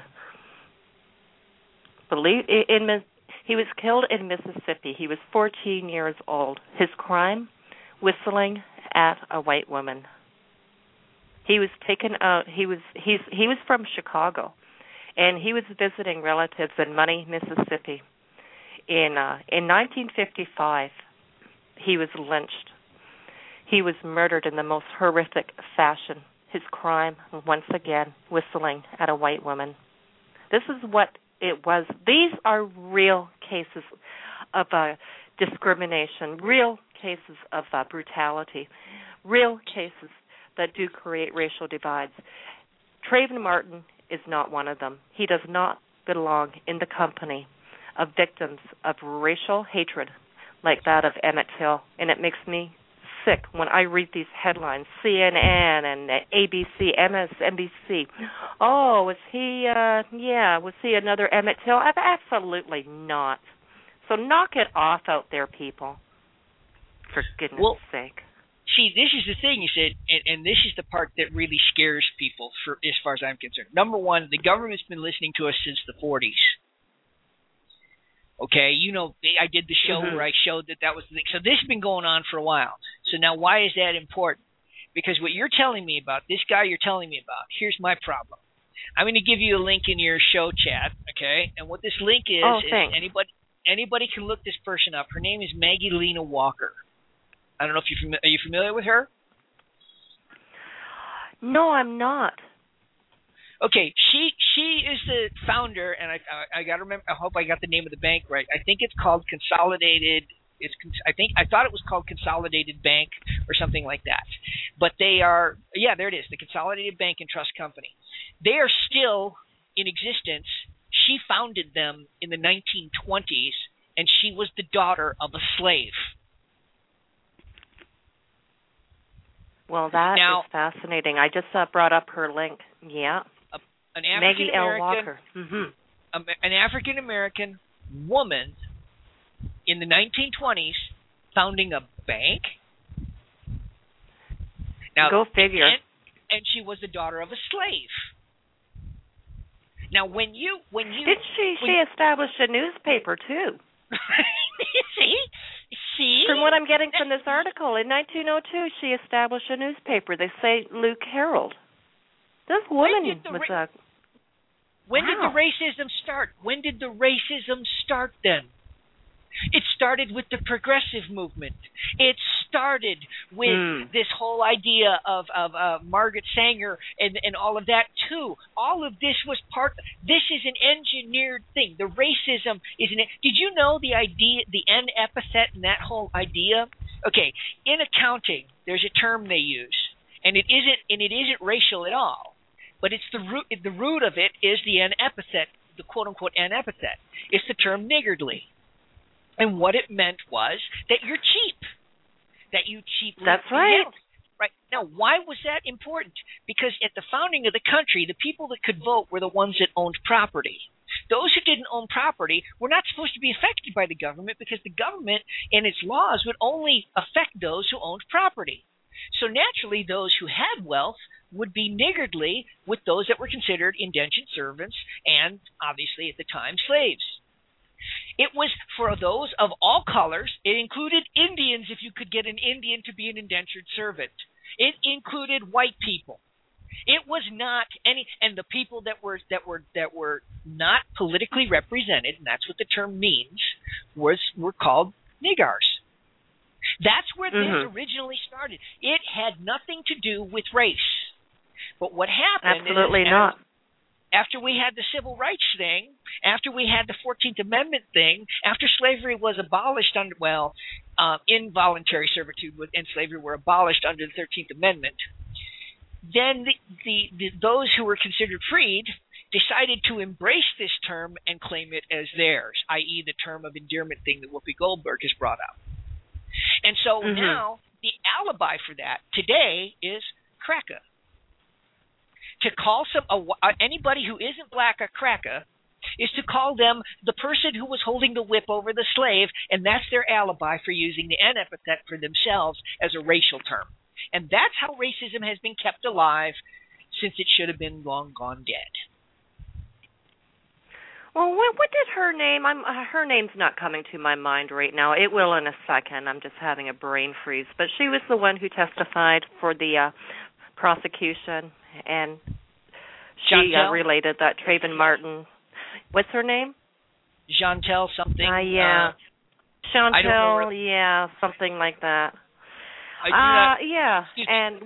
B: He was killed in Mississippi. He was 14 years old. His crime, whistling at a white woman. He was taken out. He was from Chicago, and he was visiting relatives in Money, Mississippi. In 1955, he was lynched. He was murdered in the most horrific fashion. His crime, once again, whistling at a white woman. This is what it was. These are real cases of discrimination, real cases of brutality, real cases that do create racial divides. Trayvon Martin is not one of them. He does not belong in the company of victims of racial hatred like that of Emmett Till, and it makes me sick when I read these headlines, CNN and ABC, MSNBC. Oh, was he another Emmett Till? Absolutely not. So knock it off out there, people. For goodness sake.
E: See, this is the thing, you said, and this is the part that really scares people, as far as I'm concerned. Number one, the government's been listening to us since the 40s. Okay, I did the show where I showed that was the thing. So this has been going on for a while. So now why is that important? Because what you're telling me about, this guy you're telling me about, here's my problem. I'm going to give you a link in your show chat, okay? And what this link is anybody can look this person up. Her name is Maggie Lena Walker. I don't know if are you familiar with her?
B: No, I'm not.
E: Okay, she is the founder, and I got to remember. I hope I got the name of the bank right. I think it's called Consolidated. I thought it was called Consolidated Bank or something like that. But they are, there it is, the Consolidated Bank and Trust Company. They are still in existence. She founded them in the 1920s, and she was the daughter of a slave.
B: Well, that is fascinating. I just brought up her link. Yeah. Maggie L. Walker.
E: An African-American woman in the 1920s founding a bank. Now,
B: go figure.
E: And she was the daughter of a slave. Now, when you
B: she established a newspaper too.
E: See?
B: From what I'm getting from this article, in 1902 she established a newspaper. They say Luke Herald. This woman was
E: When did the racism start? When did the racism start then? It started with the progressive movement. It started with this whole idea of Margaret Sanger and all of that too. All of this was this is an engineered thing. The racism is did you know the idea, the N epithet and that whole idea? Okay, in accounting, there's a term they use, and it isn't racial at all. But it's the root of it is the N epithet, the quote unquote N epithet. It's the term niggardly. And what it meant was that you're cheap, that you cheaply.
B: That's right.
E: Right. Now, why was that important? Because at the founding of the country, the people that could vote were the ones that owned property. Those who didn't own property were not supposed to be affected by the government because the government and its laws would only affect those who owned property. So naturally, those who had wealth would be niggardly with those that were considered indentured servants and, obviously, at the time, slaves. It was for those of all colors. It included Indians if you could get an Indian to be an indentured servant. It included white people. It was not any, and the people that were not politically represented, and that's what the term means, were called niggars. That's where this originally started. It had nothing to do with race. But what happened
B: Absolutely not.
E: After we had the Civil Rights thing, after we had the 14th Amendment thing, after slavery was abolished involuntary servitude and slavery were abolished under the 13th Amendment, then those who were considered freed decided to embrace this term and claim it as theirs, i.e. the term of endearment thing that Whoopi Goldberg has brought up. And so now the alibi for that today is cracker. To call anybody who isn't black a cracker is to call them the person who was holding the whip over the slave, and that's their alibi for using the N epithet for themselves as a racial term. And that's how racism has been kept alive since it should have been long gone dead.
B: Well, what did her name? Her name's not coming to my mind right now. It will in a second. I'm just having a brain freeze. But she was the one who testified for the prosecution, and she related that Trayvon Martin. What's her name?
E: Chantel something.
B: Yeah. Chantel, yeah, something like that. Yeah, and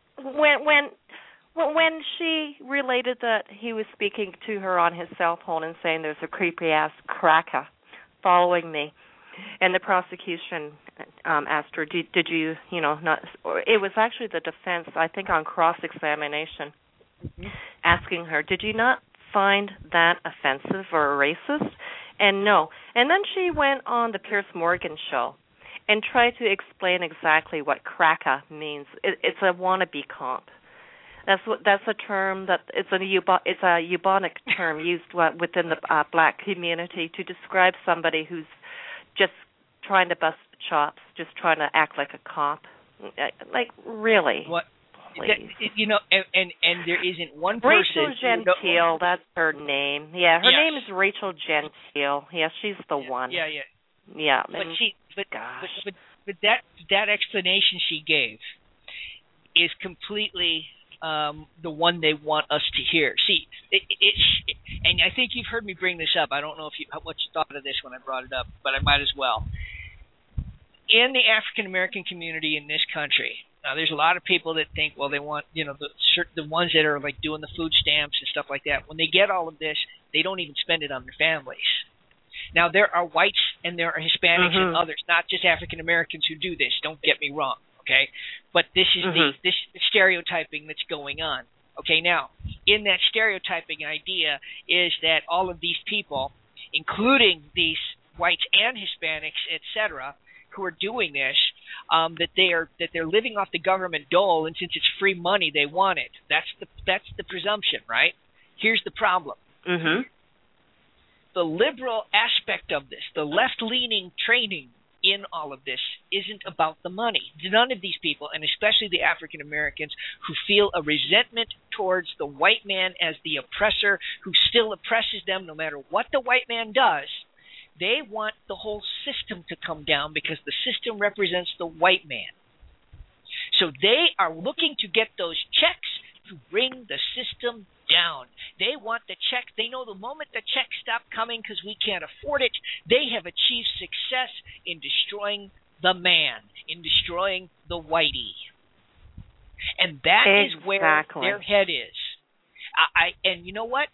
B: when she related that he was speaking to her on his cell phone and saying there's a creepy-ass cracker following me, and the prosecution asked her, did you, not, or it was actually the defense, I think on cross-examination, asking her, did you not find that offensive or racist? And no. And then she went on the Piers Morgan show and tried to explain exactly what cracker means. It's a wannabe comp. That's a term that it's a eubonic term used within the black community to describe somebody who's just trying to bust chops, just trying to act like a cop. Like, really?
E: What?
B: Please.
E: And there isn't one person.
B: Rachel Gentile, that's her name. Yeah, her name is Rachel Gentile. Yeah, she's the one. Yeah.
E: But that explanation she gave is completely the one they want us to hear. See, and I think you've heard me bring this up. I don't know how much you thought of this when I brought it up, but I might as well. In the African American community in this country, now there's a lot of people that think, well, they want, the ones that are like doing the food stamps and stuff like that. When they get all of this, they don't even spend it on their families. Now there are whites and there are Hispanics and others, not just African Americans who do this. Don't get me wrong, okay? But this is this stereotyping that's going on. Okay, now in that stereotyping idea is that all of these people, including these whites and Hispanics, etc., who are doing this, that they're living off the government dole, and since it's free money, they want it. That's the presumption, right? Here's the problem. The liberal aspect of this, the left-leaning training in all of this, isn't about the money. None of these people, and especially the African Americans, who feel a resentment towards the white man as the oppressor, who still oppresses them no matter what the white man does, they want the whole system to come down because the system represents the white man. So they are looking to get those checks to bring the system down. They want the check. They know the moment the checks stop coming because we can't afford it, they have achieved success in destroying the man, in destroying the whitey. And that is where their head is. And you know what?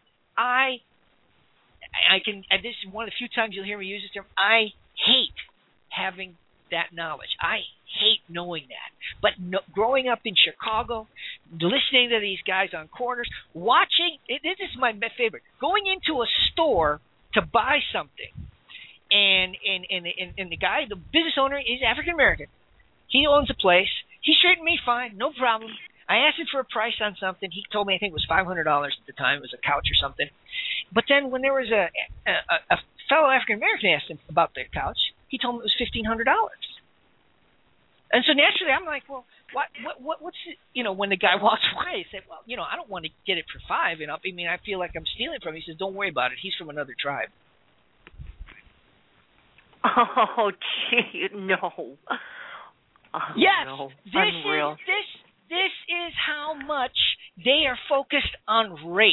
E: And this is one of the few times you'll hear me use this term, I hate having that knowledge. I hate knowing that. But growing up in Chicago, listening to these guys on corners, watching, this is my favorite, going into a store to buy something, and the guy, the business owner, is African American. He owns a place. He treated me fine, no problem. I asked him for a price on something. He told me I think it was $500 at the time. It was a couch or something. But then when there was a fellow African American asked him about the couch, he told me it was $1,500. And so naturally, I'm like, well, what's it, when the guy walks away, I said, well, I don't want to get it for $5. And I feel like I'm stealing from him. He says, don't worry about it. He's from another tribe.
B: Oh, gee, no. Oh,
E: yes,
B: no.
E: Unreal. This is how much they are focused on race.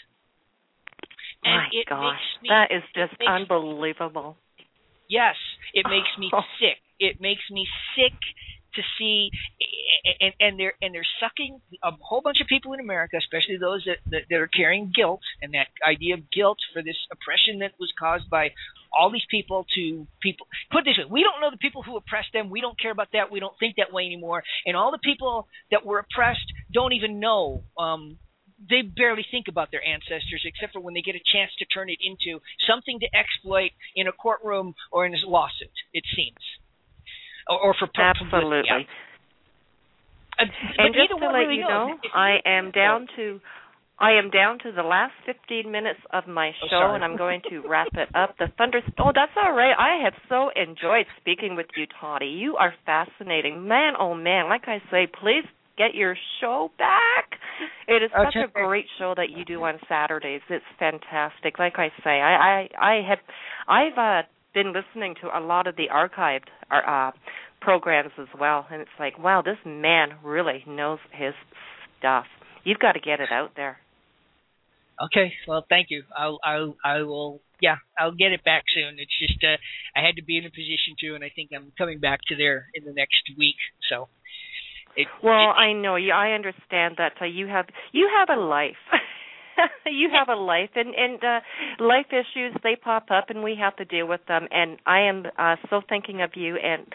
E: And
B: my gosh, that is just unbelievable.
E: Yes, it makes me sick. It makes me sick to see, and they're sucking a whole bunch of people in America, especially those that are carrying guilt, and that idea of guilt for this oppression that was caused by all these people to people. Put it this way, we don't know the people who oppressed them. We don't care about that. We don't think that way anymore. And all the people that were oppressed don't even know. They barely think about their ancestors except for when they get a chance to turn it into something to exploit in a courtroom or in a lawsuit, it seems. Or for
B: absolutely.
E: Yeah.
B: And just to let you know, I am down to I am down to the last 15 minutes of my show, and I'm going to wrap it up. The Oh, that's all right. I have so enjoyed speaking with you, Toddy. You are fascinating. Man, oh, man, like I say, please get your show back. It is such a great show that you do on Saturdays. It's fantastic. Like I say, I've been listening to a lot of the archived programs as well, and it's like, wow, this man really knows his stuff. You've got to get it out there.
E: Okay, well, thank you. I will. Yeah, I'll get it back soon. It's just I had to be in a position to, and I think I'm coming back to there in the next week. So. I know you. I understand that you have a life. You have a life, and life issues, they pop up, and we have to deal with them. And I am so thinking of you, and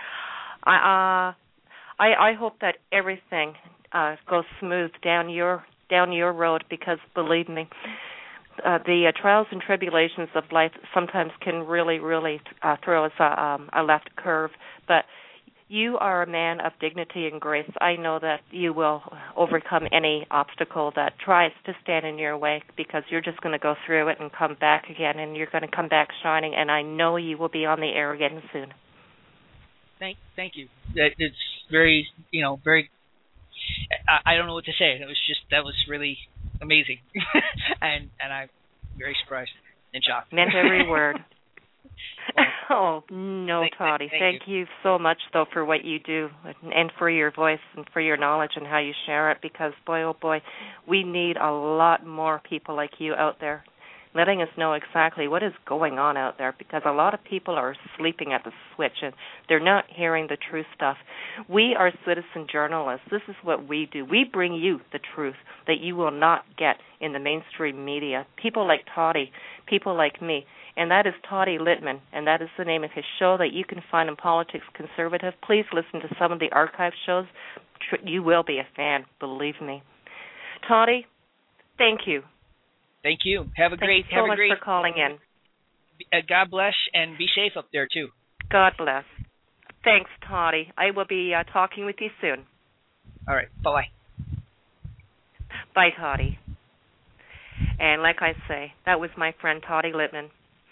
E: I hope that everything goes smooth down your road, because believe me, the trials and tribulations of life sometimes can really, really throw us a left curve. But you are a man of dignity and grace. I know that you will overcome any obstacle that tries to stand in your way, because you're just going to go through it and come back again, and you're going to come back shining, and I know you will be on the air again soon. Thank you. It's very, very, I don't know what to say. That was really amazing. and I'm very surprised and shocked.
B: Meant every word. Oh, no, Toddy. Thank you so much, though, for what you do, and for your voice and for your knowledge and how you share it, because, boy, oh, boy, we need a lot more people like you out there letting us know exactly what is going on out there, because a lot of people are sleeping at the switch and they're not hearing the true stuff. We are citizen journalists. This is what we do. We bring you the truth that you will not get in the mainstream media. People like Toddy, people like me. And that is Toddy Littman, and that is the name of his show that you can find on Politics Conservative. Please listen to some of the archive shows. You will be a fan, believe me. Toddy, thank you.
E: Thank you. Have a great.
B: Thank you so much for calling in.
E: God bless, and be safe up there too.
B: God bless. Thanks, Toddy. I will be talking with you soon.
E: All right. Bye.
B: Bye, Toddy. And like I say, that was my friend Toddy Littman.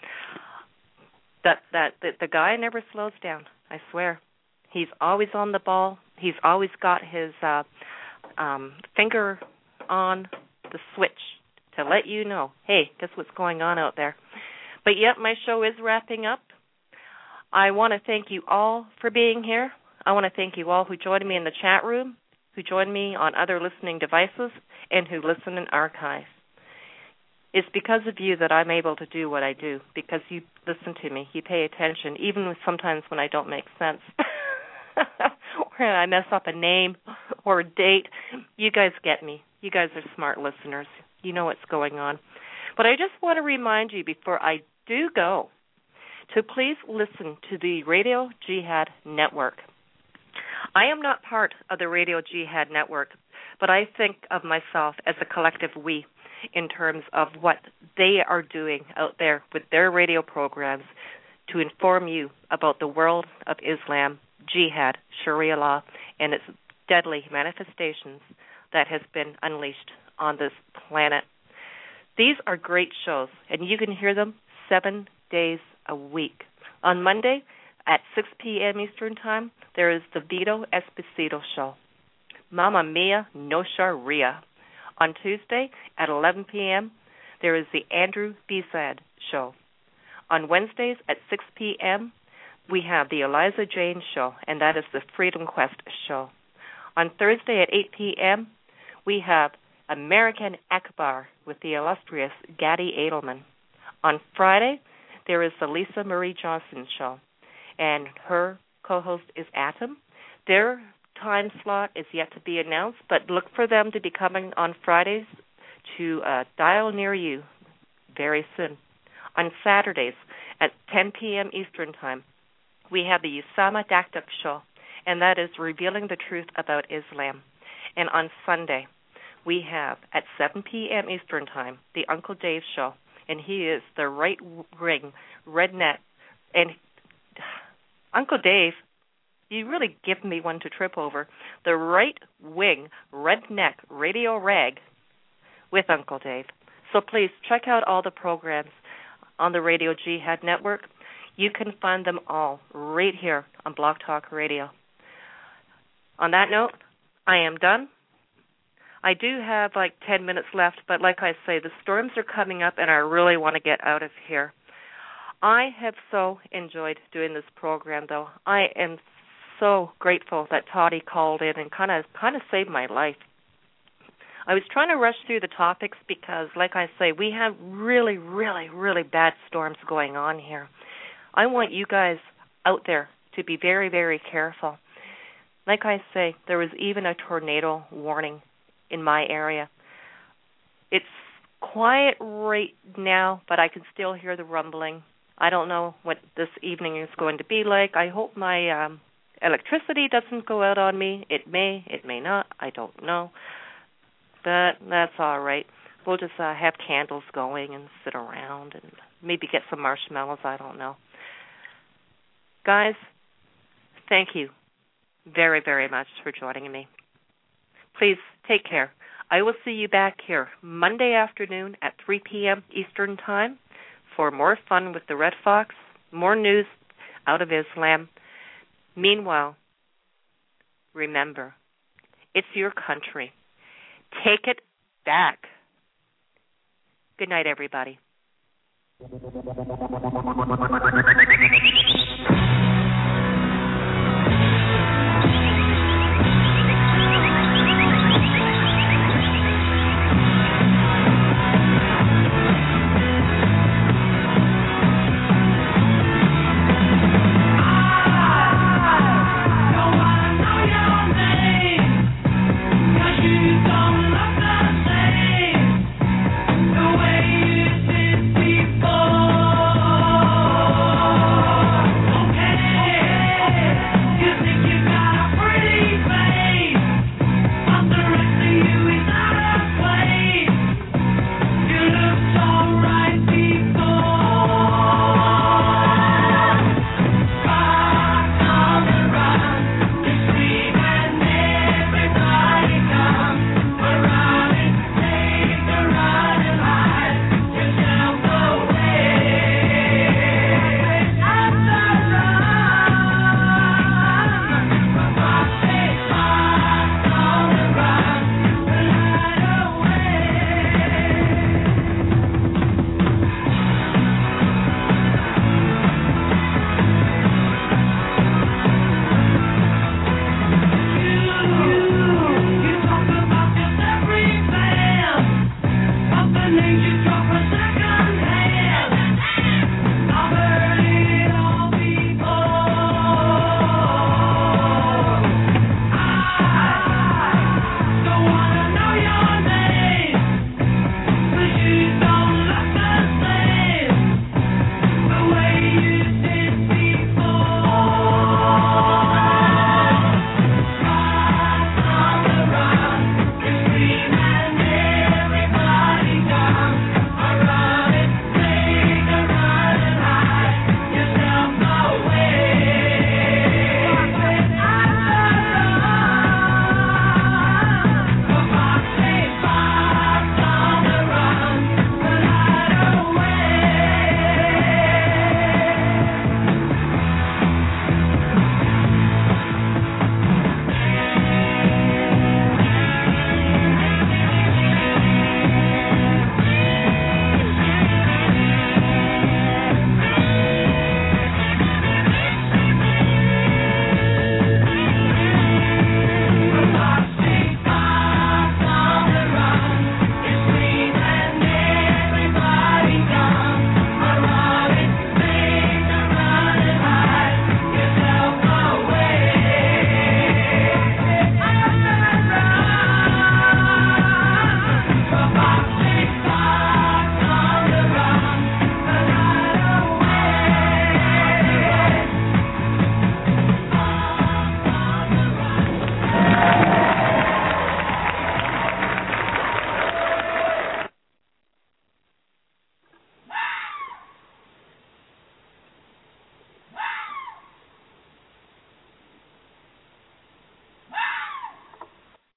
B: The guy never slows down, I swear. He's always on the ball. He's always got his finger on the switch to let you know, hey, guess what's going on out there. But yet my show is wrapping up. I want to thank you all for being here. I want to thank you all who joined me in the chat room, who joined me on other listening devices, and who listen in archive. It's because of you that I'm able to do what I do, because you listen to me, you pay attention, even sometimes when I don't make sense. Or I mess up a name or a date. You guys get me. You guys are smart listeners. You know what's going on. But I just want to remind you before I do go to please listen to the Radio Jihad Network. I am not part of the Radio Jihad Network, but I think of myself as a collective we in terms of what they are doing out there with their radio programs to inform you about the world of Islam, jihad, Sharia law, and its deadly manifestations that has been unleashed on this planet. These are great shows, and you can hear them 7 days a week. On Monday at 6 p.m. Eastern Time, there is the Vito Esposito Show. Mamma Mia, No Sharia. On Tuesday at 11 p.m., there is the Andrew Besad Show. On Wednesdays at 6 p.m., we have the Eliza Jane Show, and that is the Freedom Quest Show. On Thursday at 8 p.m., we have American Akbar with the illustrious Gadi Edelman. On Friday, there is the Lisa Marie Johnson Show, and her co-host is Atom. Their time slot is yet to be announced, but look for them to be coming on Fridays to dial near you very soon. On Saturdays at 10 p.m. Eastern Time, we have the Usama Daktuk Show, and that is revealing the truth about Islam. And on Sunday, we have at 7 p.m. Eastern Time, the Uncle Dave Show, and he is the right-wing redneck. And Uncle Dave, you really give me one to trip over. The right-wing redneck radio rag with Uncle Dave. So please check out all the programs on the Radio Jihad Network. You can find them all right here on Blog Talk Radio. On that note, I am done. I do have like 10 minutes left, but like I say, the storms are coming up and I really want to get out of here. I have so enjoyed doing this program, though. I am so grateful that Toddy called in and kind of saved my life. I was trying to rush through the topics because, like I say, we have really, really, really bad storms going on here. I want you guys out there to be very, very careful. Like I say, there was even a tornado warning in my area. It's quiet right now, but I can still hear the rumbling. I don't know what this evening is going to be like. I hope my electricity doesn't go out on me. It may not. I don't know. But that's all right. We'll just have candles going and sit around and maybe get some marshmallows. I don't know. Guys, thank you very, very much for joining me. Please take care. I will see you back here Monday afternoon at 3 p.m. Eastern Time for more fun with the Red Fox, more news out of Islam. Meanwhile, remember, it's your country. Take it back. Good night, everybody.